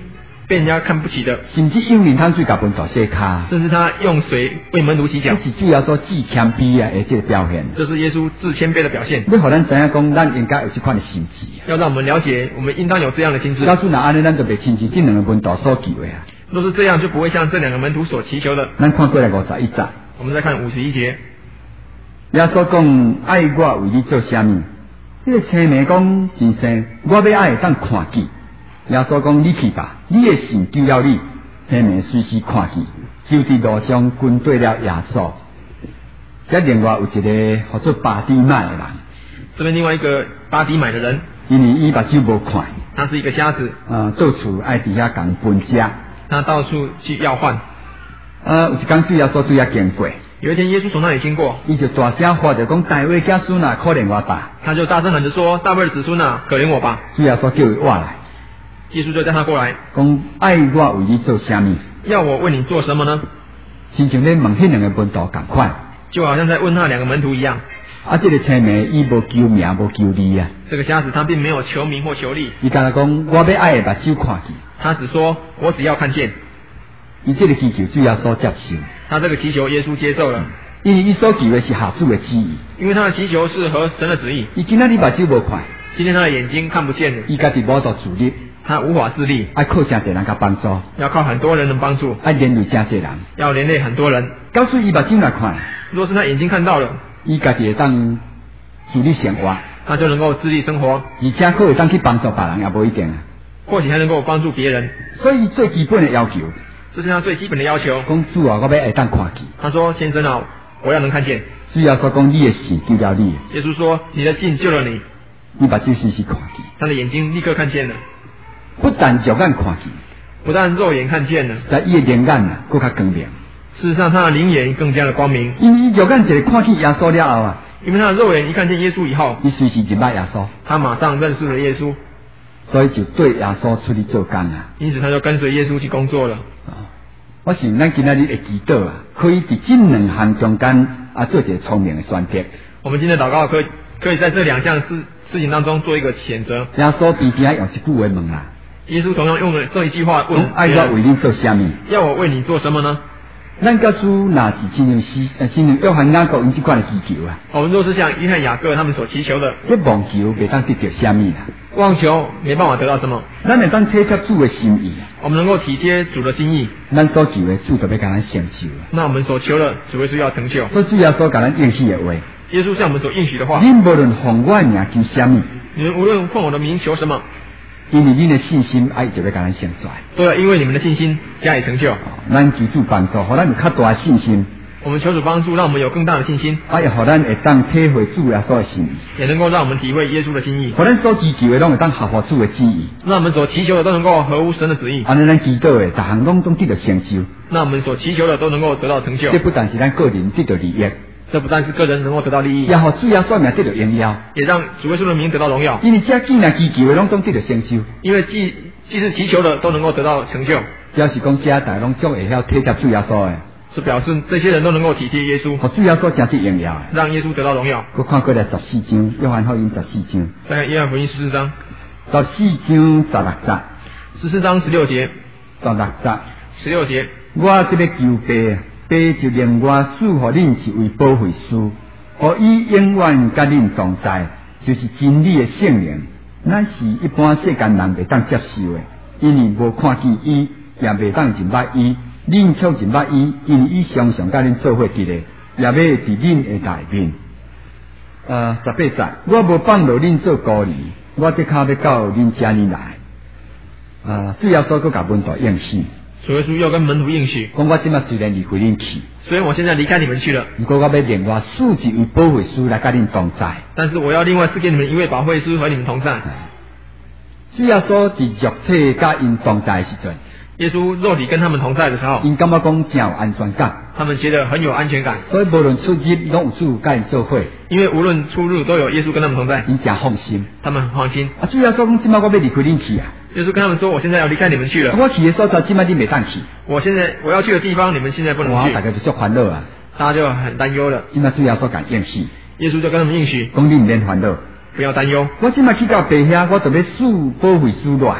被人家看不起的， 甚至用冷汤水甲门徒洗骹， 甚至他用水为门徒洗脚， 这是主要所自谦卑啊，而这个表现。 这是耶稣自谦卑的表现。 要互咱知影讲，咱应该有这款的心智， 要让我们了解，我们应当有这样的心智。 假使那安尼，咱就袂亲像这两个门徒所求的啊。 若是这样，就不会像这两个门徒所祈求的。 咱看过来五十一节， 我们再看五十一节。 耶稣讲：爱我为你做啥物？这个青梅讲：先生，我要爱当看见。耶稣讲：你去吧，你的信救了你。青梅随时看见，就伫路上跟对了耶稣。这另外有一个叫做巴底买的人， 这边另外一个巴底买的人， 因为伊目睭无看， 他是一个瞎子， 啊，到处爱伫遐共分食。 他到处去要饭。 啊，有一天主耶稣对遐经过。 有一天，耶稣从那里经过， 伊就大声喊着讲：“大卫家孙啊，可怜我吧！” 他就大声喊着说：“大卫的子孙啊，可怜我吧！” 主耶稣叫伊话来， 耶稣就叫他过来， 讲：“爱我为你做啥物？ 要我为你做什么呢？” 亲像咧问迄两个门徒共款， 就好像在问那两个门徒一样。 啊，这个青梅伊无求名，无求利啊。 这个瞎子他并没有求名或求利， 伊敢若讲：“我要爱的目睭看见。” 他只说：“我只要看见。” 伊这个祈求主耶稣接受， 他这个祈求耶稣接受了。 因为伊所求的是下主的旨意， 因为他的祈求是合神的旨意。 伊今仔日目睭无看， 今天他的眼睛看不见了， 伊家己无做自立， 他无法自立， 爱靠真侪人甲帮助， 要靠很多人的帮助， 爱连累真侪人， 要连累很多人。 到时伊目睭来看， 若是他眼睛看到了， 伊家己会当自立生活， 他就能够自立生活， 而且可会当去帮助别人，也无一定啊。 或许还能够帮助别人。 所以最基本的要求， 这是他最基本的要求。 讲主啊，我要会当看见。 他说：“先生啊，我要能看见。” 主耶稣讲：“你的信救了你。” 耶稣说：“你的信救了你。” 你把这信息看见， 他的眼睛立刻看见了， 不但肉眼看见， 不但肉眼看见了， 但伊的灵眼啊，更加光明。 事实上，他的灵眼更加的光明， 因为伊肉眼一个看见耶稣了后啊， 因为他的肉眼一看见耶稣以后， 伊随时认捌耶稣， 他马上认识了耶稣， 所以就对耶稣出去做工啊。 因此，他就跟随耶稣去工作了。 啊，我想咱今仔日的祈祷啊，可以伫这两项中间啊做一个聪明的选择。 我们今天祷告可以可以在这两项事事情当中做一个选择。 耶稣偏偏用一句话问啦， 耶稣同样用了这一句话问： 爱我为你做啥物？ 要我为你做什么呢？ 咱假使若是亲像西呃亲像约翰雅各因这款的祈求啊， 我们若是像约翰雅各他们所祈求的， 这望求袂当得到啥物啦？ 妄求没办法得到什么， 咱会当体贴主的心意啊， 我们能够体贴主的心意， 咱所求的主就要甲咱成就啊。 那我们所求的主耶稣要成就。 所以主耶稣甲咱应许的话， 耶稣向我们所应许的话， 恁无论奉我名求啥物， 你们无论奉我的名求什么， 因为恁的信心爱就要甲咱成全。 都要因为你们的信心加以成就。 咱求主帮助，互咱有较大的信心。 我们求主帮助，让我们有更大的信心， 啊，也互咱会当体会主耶稣的心意， 也能够让我们体会耶稣的心意， 互咱所祈求的拢会当合乎主的旨意。 那我们所祈求的都能够合乎神的旨意， 安尼咱祈祷的，逐项拢总得到成就。 那我们所祈求的都能够得到成就。 这不但是咱个人得到利益， 这不但是个人能够得到利益， 也互主耶稣名得到荣耀， 也让主耶稣的名得到荣耀。 因为这既然祈求的拢总得到成就， 因为既既是祈求的都能够得到成就， 表示讲这大拢总会晓体贴主耶稣的， 是表示这些人都能够体贴耶稣， 互主耶稣真得荣耀的。 让耶稣得到荣耀。 我看过来十四章，约翰福音十四章， 再看约翰福音十四章， 十四章十六节， 十四章十六节， 十六节， 十六节。 我这个求爸，爸就令我赐予恁一位保惠师，互伊永远甲恁同在，就是真理的圣灵。咱是一般世间人袂当接受的，因为无看见伊，也袂当认捌伊。恁却认捌伊，因为伊常常甲恁做伙伫咧，也要伫恁的内面。呃，十八节，我无放落恁做孤儿，我这卡要到恁家里来。啊，主要说个甲门徒应许， 主耶稣又跟门徒应许， 讲我即马虽然离开恁去， 虽然我现在离开你们去了， 不过我要另外赐一位保惠师来甲恁同在。 但是我要另外赐给你们一位保惠师和你们同在。 主要说伫肉体甲因同在的时阵， 耶稣肉体跟他们同在的时候， 因感觉讲真有安全感， 他们觉得很有安全感， 所以无论出入拢有主甲因做伙， 因为无论出入都有耶稣跟他们同在， 因真放心。 他们很放心。 啊，主要说讲即马我要离开恁去啊， 耶稣跟他们说：“我现在要离开你们去了。 我去的所在即马你袂当去， 我现在我要去的地方，你们现在不能哇， 去。” 大家就足烦恼啊， 大家就很担忧了。 即马主要说讲应许， 耶稣就跟他们应许， 讲你毋免烦恼。 不要担忧。 我即马去到爸遐，我就要赐保惠师来。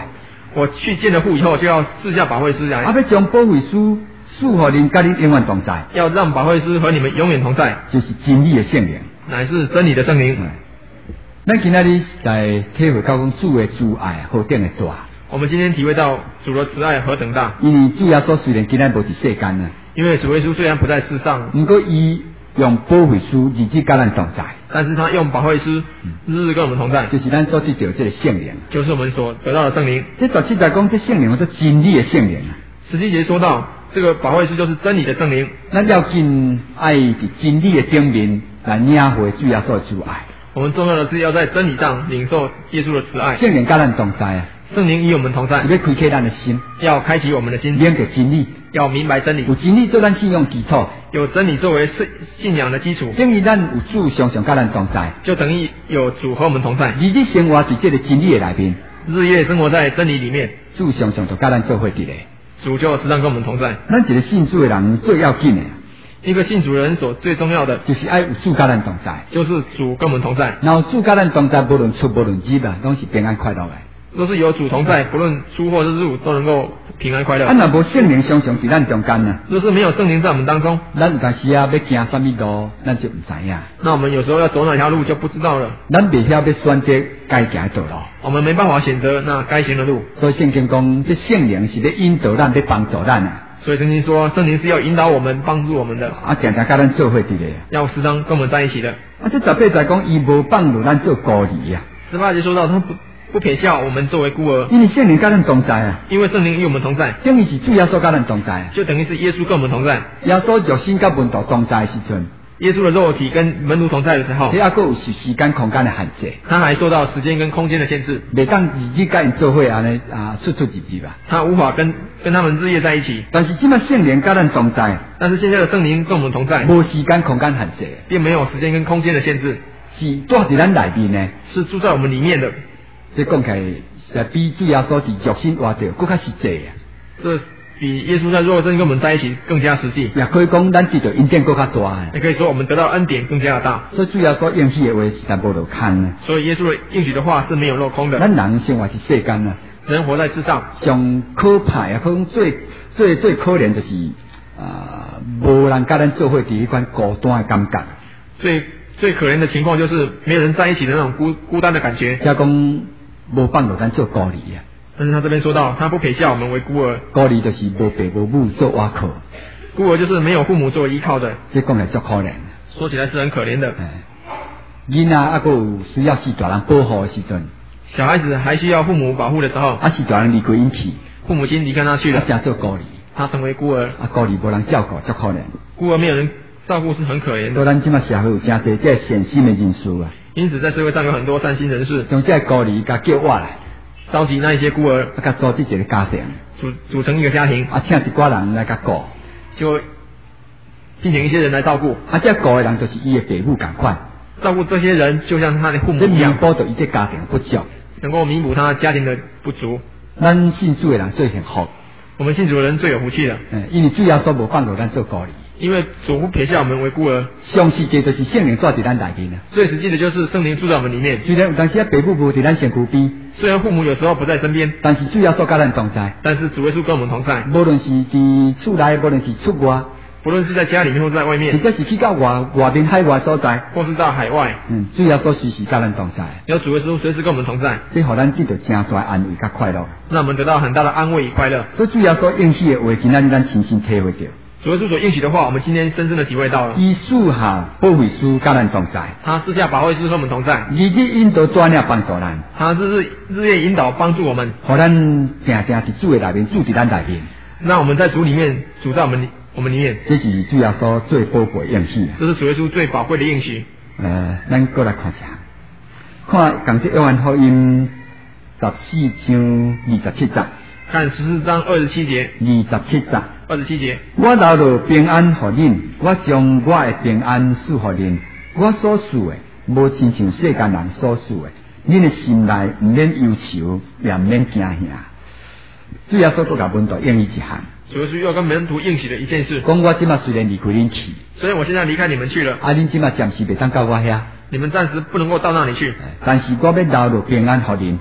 我去见了父以后，就要赐下保惠师来， 啊，要将保惠师赐予您，甲您永远同在， 要让保惠师和你们永远同在， 就是真理的圣灵， 乃是真理的圣灵。 咱今仔日来体会到讲主的慈爱何等的大。 我们今天体会到主的慈爱何等大， 因为主耶稣虽然今仔无伫世间啊， 因为主耶稣虽然不在世上， 不过伊用保惠师日日甲咱同在， 但是他用保惠师日日跟我们同在， 就是咱所得到这个圣灵， 就是我们所得到的圣灵。 这十七节讲这圣灵，这真理的圣灵啊。 十七节说到这个保惠师就是真理的圣灵， 咱要紧爱伫真理的顶面来领会主耶稣的慈爱。 我们重要的是要在真理上领受耶稣的慈爱。 圣灵甲咱同在啊， 圣灵与我们同在， 是要开启咱的心， 要开启我们的心， 领受真理， 要明白真理， 有真理做咱信用基础， 有真理作为信信仰的基础， 等于咱有主常常甲咱同在， 就等于有主和我们同在， 日日生活伫这个真理的内面， 日夜生活在真理里面， 主常常就甲咱做伙伫咧。 主就时常跟我们同在。 咱一个信主的人最要紧的， 一个信主人所最重要的， 就是爱有主甲咱同在， 就是主跟我们同在。 然后主甲咱同在，无论出无论入啊，拢是平安快乐的。 若是有主同在，不论出或是入，都能够平安快乐。 啊，若无圣灵常常伫咱中间啊， 若是没有圣灵在我们当中， 咱有当时啊要行什么路，咱就唔知影。 那我们有时候要走哪条路就不知道了。 咱袂晓要选择该行的道路， 我们没办法选择那该行的路。 所以圣经讲，这圣灵是要引导咱，要帮助咱啊。 所以圣经说，圣灵是要引导我们、帮助我们的， 啊，常常甲咱做伙伫咧。 要时常跟我们在一起的。 啊，这十八节讲，伊无放入咱做孤儿啊。 十八节说到，他不不撇下我们作为孤儿， 因为圣灵甲咱同在啊， 因为圣灵与我们同在， 等于是主耶稣甲咱同在啊， 就等于是耶稣跟我们同在。 耶稣肉身甲门徒同在的时阵， 耶稣的肉体跟门徒同在的时候， 他还佫有时时间空间的限制， 他还受到时间跟空间的限制， 袂当日日甲因做伙安尼啊出出入入吧。 他无法跟跟他们日夜在一起。 但是即摆圣灵甲咱同在， 但是现在的圣灵跟我们同在， 无时间空间限制， 并没有时间跟空间的限制， 是住伫咱内面呢， 是住在我们里面的。 这讲起来，是比主耶稣伫肉身活着更较实际啊。 这比耶稣在肉身跟我们在一起更加实际。 也可以讲，咱得到恩典更较大啊。 也可以说，我们得到恩典更加的大。 所以主耶稣应许的话，实在无落空啊。 所以耶稣的应许的话是没有落空的。 咱人生活伫世间啊， 人活在世上， 上可怕啊，可能最最最可怜就是啊，无人甲咱做伙伫迄款孤单的感觉。 最最可怜的情况就是没有人在一起的那种孤孤单的感觉。 加讲无放落咱做孤儿啊。 但是他这边说到，他不撇下我们为孤儿。 孤儿就是无爸无母做瓦靠。 孤儿就是没有父母作为依靠的。 这讲来足可怜。 说起来是很可怜的。 囡仔啊，还有需要是大人保护的时阵， 小孩子还需要父母保护的时候， 啊是大人离开因去， 父母亲离开他去了， 啊才做孤儿， 他成为孤儿， 啊孤儿无人照顾，足可怜。 孤儿没有人照顾是很可怜的。 所以咱今麦社会有真侪这善心的人士啊， 因此在社会上有很多善心人士， 将这孤儿甲叫我来， 召集那一些孤儿， 啊甲组织一个家庭， 组组成一个家庭， 啊请一寡人来甲顾， 就聘请一些人来照顾， 啊这顾的人就是伊的父母同款。 照顾这些人就像他的父母这一样， 弥补着伊这家庭不足， 能够弥补他家庭的不足。 咱信主的人最幸福， 我们信主的人最有福气了， 嗯，因为主耶稣无放落咱做孤儿， 因为主不撇下我们为孤儿。 上世界就是圣灵住伫咱内面啊。 最实际的就是圣灵住在我们里面。 虽然有当时啊，父母无伫咱身躯边， 虽然父母有时候不在身边， 但是主耶稣甲咱同在， 但是主耶稣跟我们同在。 无论是伫厝内，无论是出外。 不论是在家里面或在外面， 或者是去到外外面海外所在， 或是到海外， 嗯，主耶稣随时甲咱同在， 有主耶稣随时跟我们同在， 这互咱得到真大安慰甲快乐， 让我们得到很大的安慰与快乐。 所以主耶稣应许的话，今仔日咱亲身体会到。 主耶稣所应许的话，我们今天深深的体会到了。 伊属下保惠师甲咱同在， 他私下保惠师和我们同在， 日日引导专业帮助咱， 他日日日夜引导帮助我们， 互咱定定伫主的内面，住伫咱内面。 让我们在主里面，主在我们我们里面。 这是主耶稣最宝贵应许。 这是主耶稣最宝贵的应许。 呃，咱过来看一下，看讲这约翰福音十四章二十七节。 看十四章二十七节。 二十七节。 二十七节。 我留落平安互恁，我将我的平安赐互恁。我所赐的，无亲像世间人所赐的。恁的心内毋免忧愁，也毋免惊吓。主耶稣搁甲门徒应伊一项。 主耶稣又跟门徒应许了一件事， 讲我即马虽然离开恁去， 虽然我现在离开你们去了， 啊，恁即马暂时袂当到我遐， 你们暂时不能够到那里去， 但是我要留落平安互恁。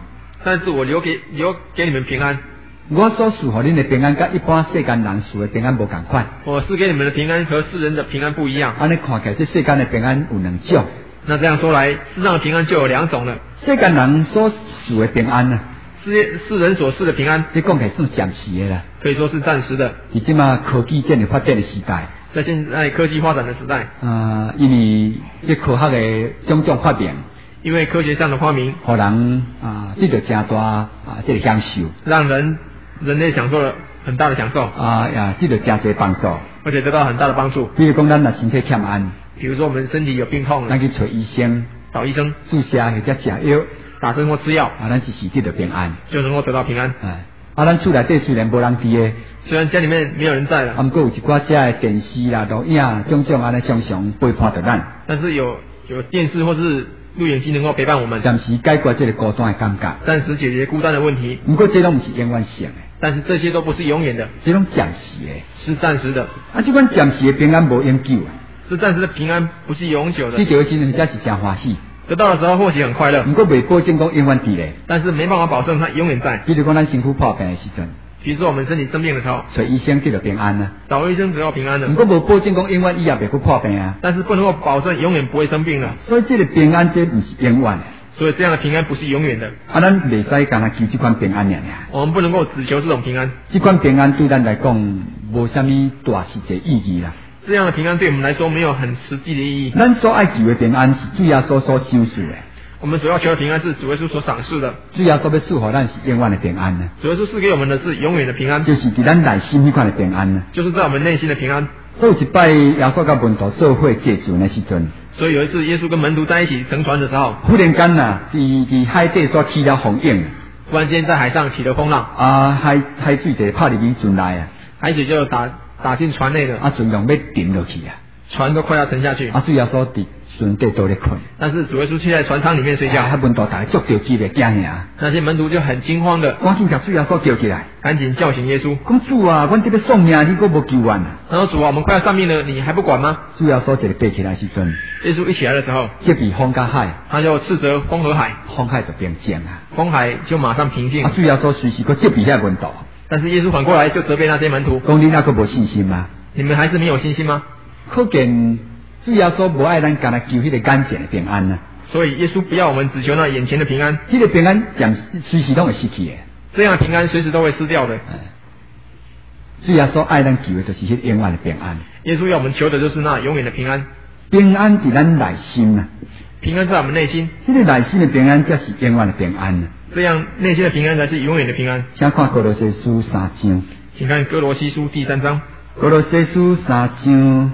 但是我留给留给你们平安。 我所赐予恁的平安，甲一般世间人赐的平安无共款。 我赐给你们的平安和世人的平安不一样。 安尼看起来，这世间的平安有两种。 那这样说来，世上的平安就有两种了。 世间人所赐的平安呢， 世世人所赐的平安， 这讲起来算暂时的啦， 可以说是暂时的。 伫即马科技这样发展的时代， 在现在科技发展的时代， 啊、呃，因为这科学的种种发明， 因为科学上的发明， 互人啊得到真大啊这个享受， 让人人类享受了很大的享受啊呀，得到真多帮助， 而且得到很大的帮助。 比如讲，咱若身体欠安， 比如说我们身体有病痛了， 咱去找医生， 找医生注射或者食药， 打针或吃药， 啊，咱就是得到平安， 就能够得到平安。 哎，啊，咱厝内底虽然无人伫诶， 虽然家里面没有人在了， 啊，毋过有一寡遮诶电视啦、录影种种安尼常常陪伴着咱， 但是有有电视或是录影机能够陪伴我们， 暂时解决这个孤单的感觉， 暂时解决孤单的问题。 毋过这拢毋是永远性的， 但是这些都不是永远的， 这种暂时的， 是暂时的。 啊，这款暂时的平安无永久啊， 这暂时的平安不是永久的。 你得时阵才是真欢喜， 得到的时候或许很快乐， 毋过未保证讲永远伫咧。 但是没办法保证它永远在。 比如讲，咱身躯破病的时阵， 比如说我们身体生病的时候， 找医生得到平安啊， 找医生得到平安了， 毋过无保证讲永远以后袂去破病啊。 但是不能够保证永远不会生病了。 所以这个平安这毋是永远的。 所以这样的平安不是永远的。 啊，咱袂使干那求这款平安尔尔。 我们不能够只求这种平安。 这款平安对咱来讲无啥物大实际意义啦。 这样的平安对我们来说没有很实际的意义。 咱所爱求的平安是主耶稣所赏赐的。 我们所要求的平安是主耶稣所赏赐的。 主耶稣要赐予咱是永远的平安呢。 主耶稣赐给我们的是永远的平安， 就是伫咱内心迄款的平安呢。 就是在我们内心的平安。 所以有一摆耶稣甲门徒做伙祭祀的时阵， 所以有一次耶稣跟门徒在一起乘船的时候， 忽然间呐，伫伫海底所起了风影， 忽然间在海上起了风浪， 啊，海海水就拍入去船内啊， 海水就打打进船内了， 啊，船用要沉落去啊， 船都快要沉下去， 啊，主耶稣伫船底都咧困， 但是主耶稣却在船舱里面睡觉， 啊，门徒大家足着急的惊吓， 那些门徒就很惊慌的， 赶紧把主耶稣叫起来， 赶紧叫醒耶稣， 讲主啊，阮这边送命，你搁无救援啊？ 然后主啊，我们快要丧命了，你还不管吗？ 主耶稣一个爬起来时阵， 耶稣一起来的时候， 即比风甲海， 他就斥责风和海， 风海就平静啊， 风海就马上平静。 啊，主耶稣随时搁即比遐门徒， 但是耶稣反过来就责备那些门徒， 讲你那个无信心吗？ 你们还是没有信心吗？ 可见主耶稣无爱咱干那求迄个眼前的平安啊。 所以耶稣不要我们只求那眼前的平安， 这个平安暂随时都会失去的， 这样的平安随时都会失掉的。 主耶稣爱咱求的就是迄永远的平安。 耶稣要我们求的就是那永远的平安， 平安伫咱内心啊， 平安在我们内心， 这个内心的平安才是永远的平安啊。 这样内心的平安才是永远的平安。 请看哥罗西书三章， 请看哥罗西书第三章， 哥罗西书三章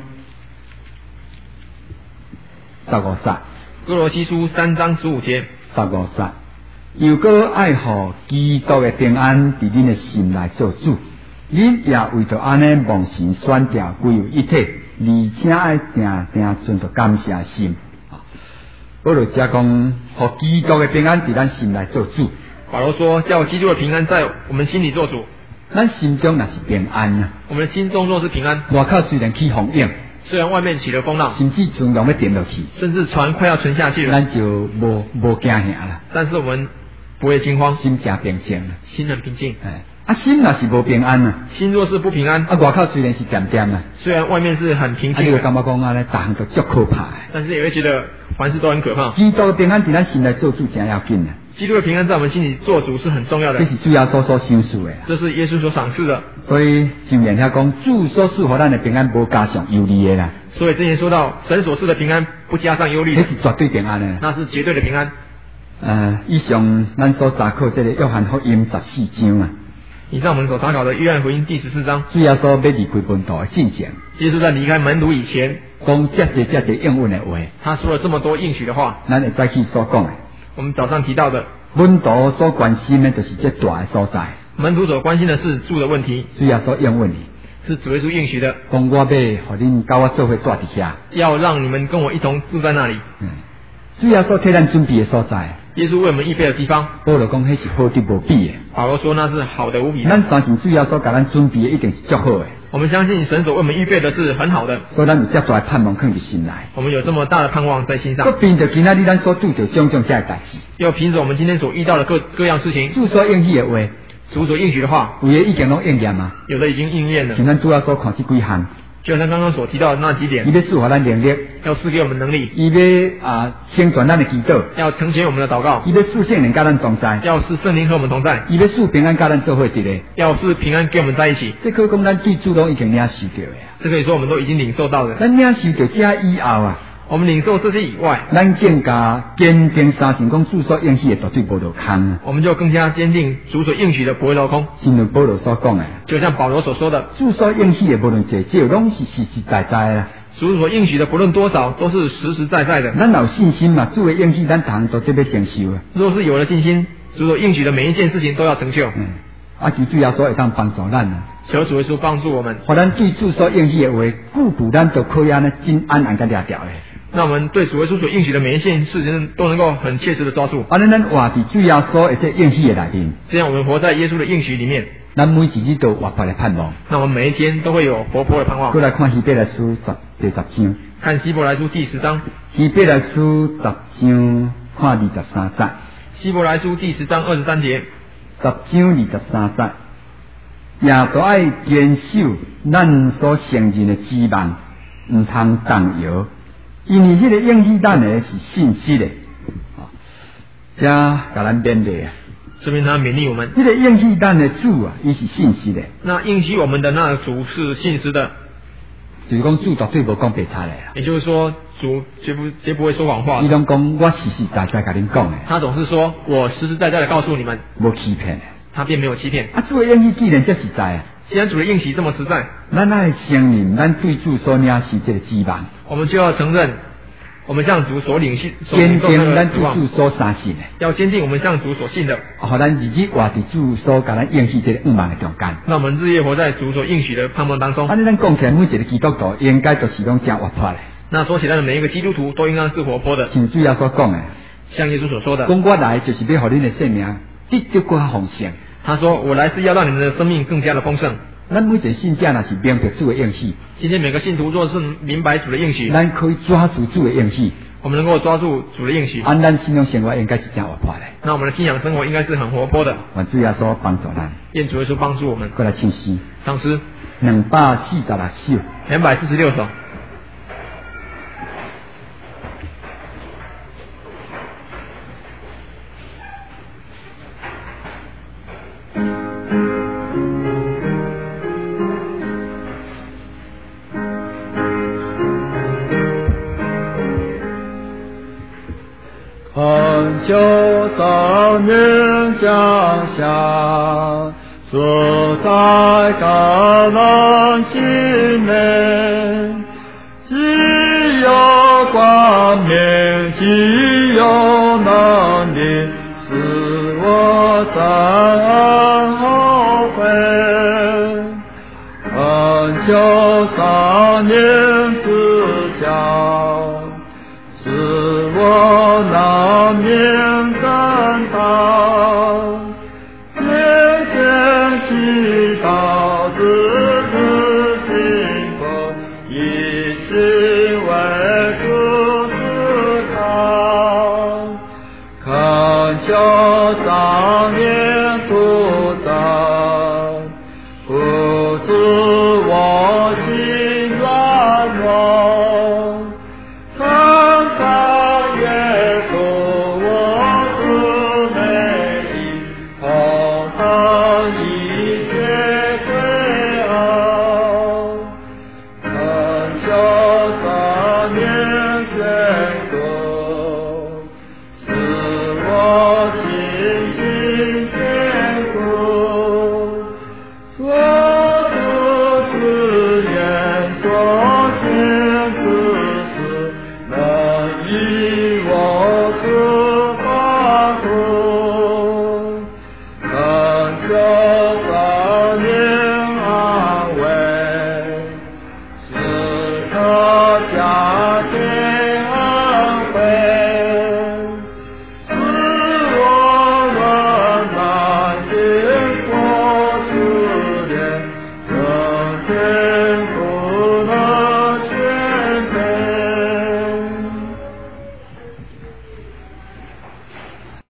十五节。 哥罗西书三章十五节， 十五节，又搁爱互基督的平安伫恁的心内做主，恁也为着安尼望神选调归为一体，而且爱定定存着感谢心。保罗遮讲，互基督的平安伫咱心内做主。 保罗说，叫基督的平安在我们心里做主。 咱心中若是平安啊， 我们的心中若是平安， 外口虽然起风影， 虽然外面起了风浪， 甚至船拢要沉落去， 甚至船快要沉下去了， 咱就无无惊吓啦。 但是我们不会惊慌， 心真平静啦， 心很平静。 哎，啊心若是无平安啊， 心若是不平安， 啊外口虽然是点点啊， 虽然外面是很平啊静的， 你就感觉讲啊咧，逐项都足可怕的。 但是也会觉得凡事都很可怕。 基督的平安伫咱心内做主真要紧啊！ 基督的平安在我们心里做主是很重要的， 这是主耶稣所赏赐的。 这是耶稣所赏赐的。 所以经言遐讲，主所赐予咱的平安无加上忧虑的啦。 所以之前说到，神所赐的平安不加上忧虑， 这是绝对平安的。 那是绝对的平安。 呃，以上咱所查考这个约翰福音十四章啊。 以上我们所查考的约翰福音第十四章， 主耶稣要离开门徒的进前， 耶稣在离开门徒以前， 讲这这这这应允的话， 他说了这么多应许的话， 咱会再去所讲的。 我们早上提到的， 门徒所关心的就是这大的所在。 门徒所关心的是住的问题， 主耶稣应允的， 是主耶稣应许的， 讲我要互恁甲我做伙住伫遐， 要让你们跟我一同住在那里。 嗯，主耶稣替咱准备的所在， 耶稣为我们预备的地方。 保罗讲，迄是好得无比的。 保罗说那是好的无比的。 咱相信主耶稣甲咱准备的一定是足好的。 我们相信神所为我们预备的是很好的， 所以咱有遮大的盼望放伫心内。 我们有这么大的盼望在心上。 搁凭着今仔日咱所拄着种种遮代志， 又凭着我们今天所遇到的各各样事情， 主所应许的话， 主所应许的话， 有的已经拢应验啊， 有的已经应验了。 像咱主要所看这几项。 就像刚刚所提到的那几点， 伊要赐予咱能力， 要赐给我们能力； 伊要啊成全咱的祈祷， 要成全我们的祷告； 伊要赐圣灵甲咱同在， 要使圣灵和我们同在； 伊要赐平安甲咱做伙伫咧， 要使平安跟我们在一起。 这可讲咱对主拢已经领受着的啊。 这可以说我们都已经领受到了。 咱领受着这以后啊， 我们领受这些以外， 咱更加坚定相信讲主所应许的绝对无落空， 我们就更加坚定主所应许的不会落空。 正如保罗所讲的， 就像保罗所说的， 主所应许的无论多少，拢是实实在在啦。 主所应许的不论多少，都是实实在在的。 咱有信心嘛，主的应许咱逐项都得要承受啊。 若是有了信心，主所应许的每一件事情都要成就。 嗯，啊，求主耶稣会当帮助咱啊。 求主耶稣帮助我们， 互咱对主所应许的话，固固咱就可以安尼真安安甲抓掉咧。 那我们对主耶稣所应许的每一件事情都能够很切实的抓住。 安尼咱活伫主耶稣的这应许的内面， 这样我们活在耶稣的应许里面， 咱每一日都活泼的盼望。 那我们每一天都会有活泼的盼望。 过来看希伯来书十第十章， 看希伯来书第十章。 希伯来书十章看二十三节。 希伯来书第十章二十三节。 十章二十三节，也都爱坚守咱所承认的指望，唔通动摇，因为迄个应许咱的是信实的。啊，这甲咱勉励啊。 这边他勉励我们， 迄个应许咱的主啊，伊是信实的。 那应许我们的那主是信实的， 就是讲主绝对无讲白差的啦。 也就是说，主绝不绝不会说谎话。 伊拢讲我实实在在甲恁讲的。 他总是说我实实在在的告诉你们， 无欺骗的。 他并没有欺骗。 啊，主的应许既然这实在啊， 既然主的应许这么实在， 咱爱承认咱对主所领是这个指望， 我们就要承认我们向主所领信， 坚定咱对主所相信的， 要坚定我们向主所信的， 好，咱日日活伫主所甲咱应许这个五万的中间。 那我们日夜活在主所应许的盼望当中。 安尼咱讲起来，每一个基督徒应该就是拢真活泼的。 那说起来的每一个基督徒都应该是活泼的， 像主耶稣讲的， 像耶稣所说的， 讲我来就是要互恁的生命得到更丰盛。 他说我来是要让你们的生命更加的丰盛。 咱每一个信者若是明白主的应许， 今天每个信徒若是明白主的应许， 咱可以抓住主的应许， 我们能够抓住主的应许， 按咱信仰生活应该是真活泼的。 那我们的信仰生活应该是很活泼的。 愿主耶稣帮助咱， 愿主耶稣帮助我们。 过来唱诗， 唱诗两百四十六首， 两百四十六首。 恳求生命降下，坐在橄榄心内，只有光明，只有能力，使我三后悔。恳求生命之教，使我难免感到，渐渐祈祷自自幸福，一心为主思考，恳求上面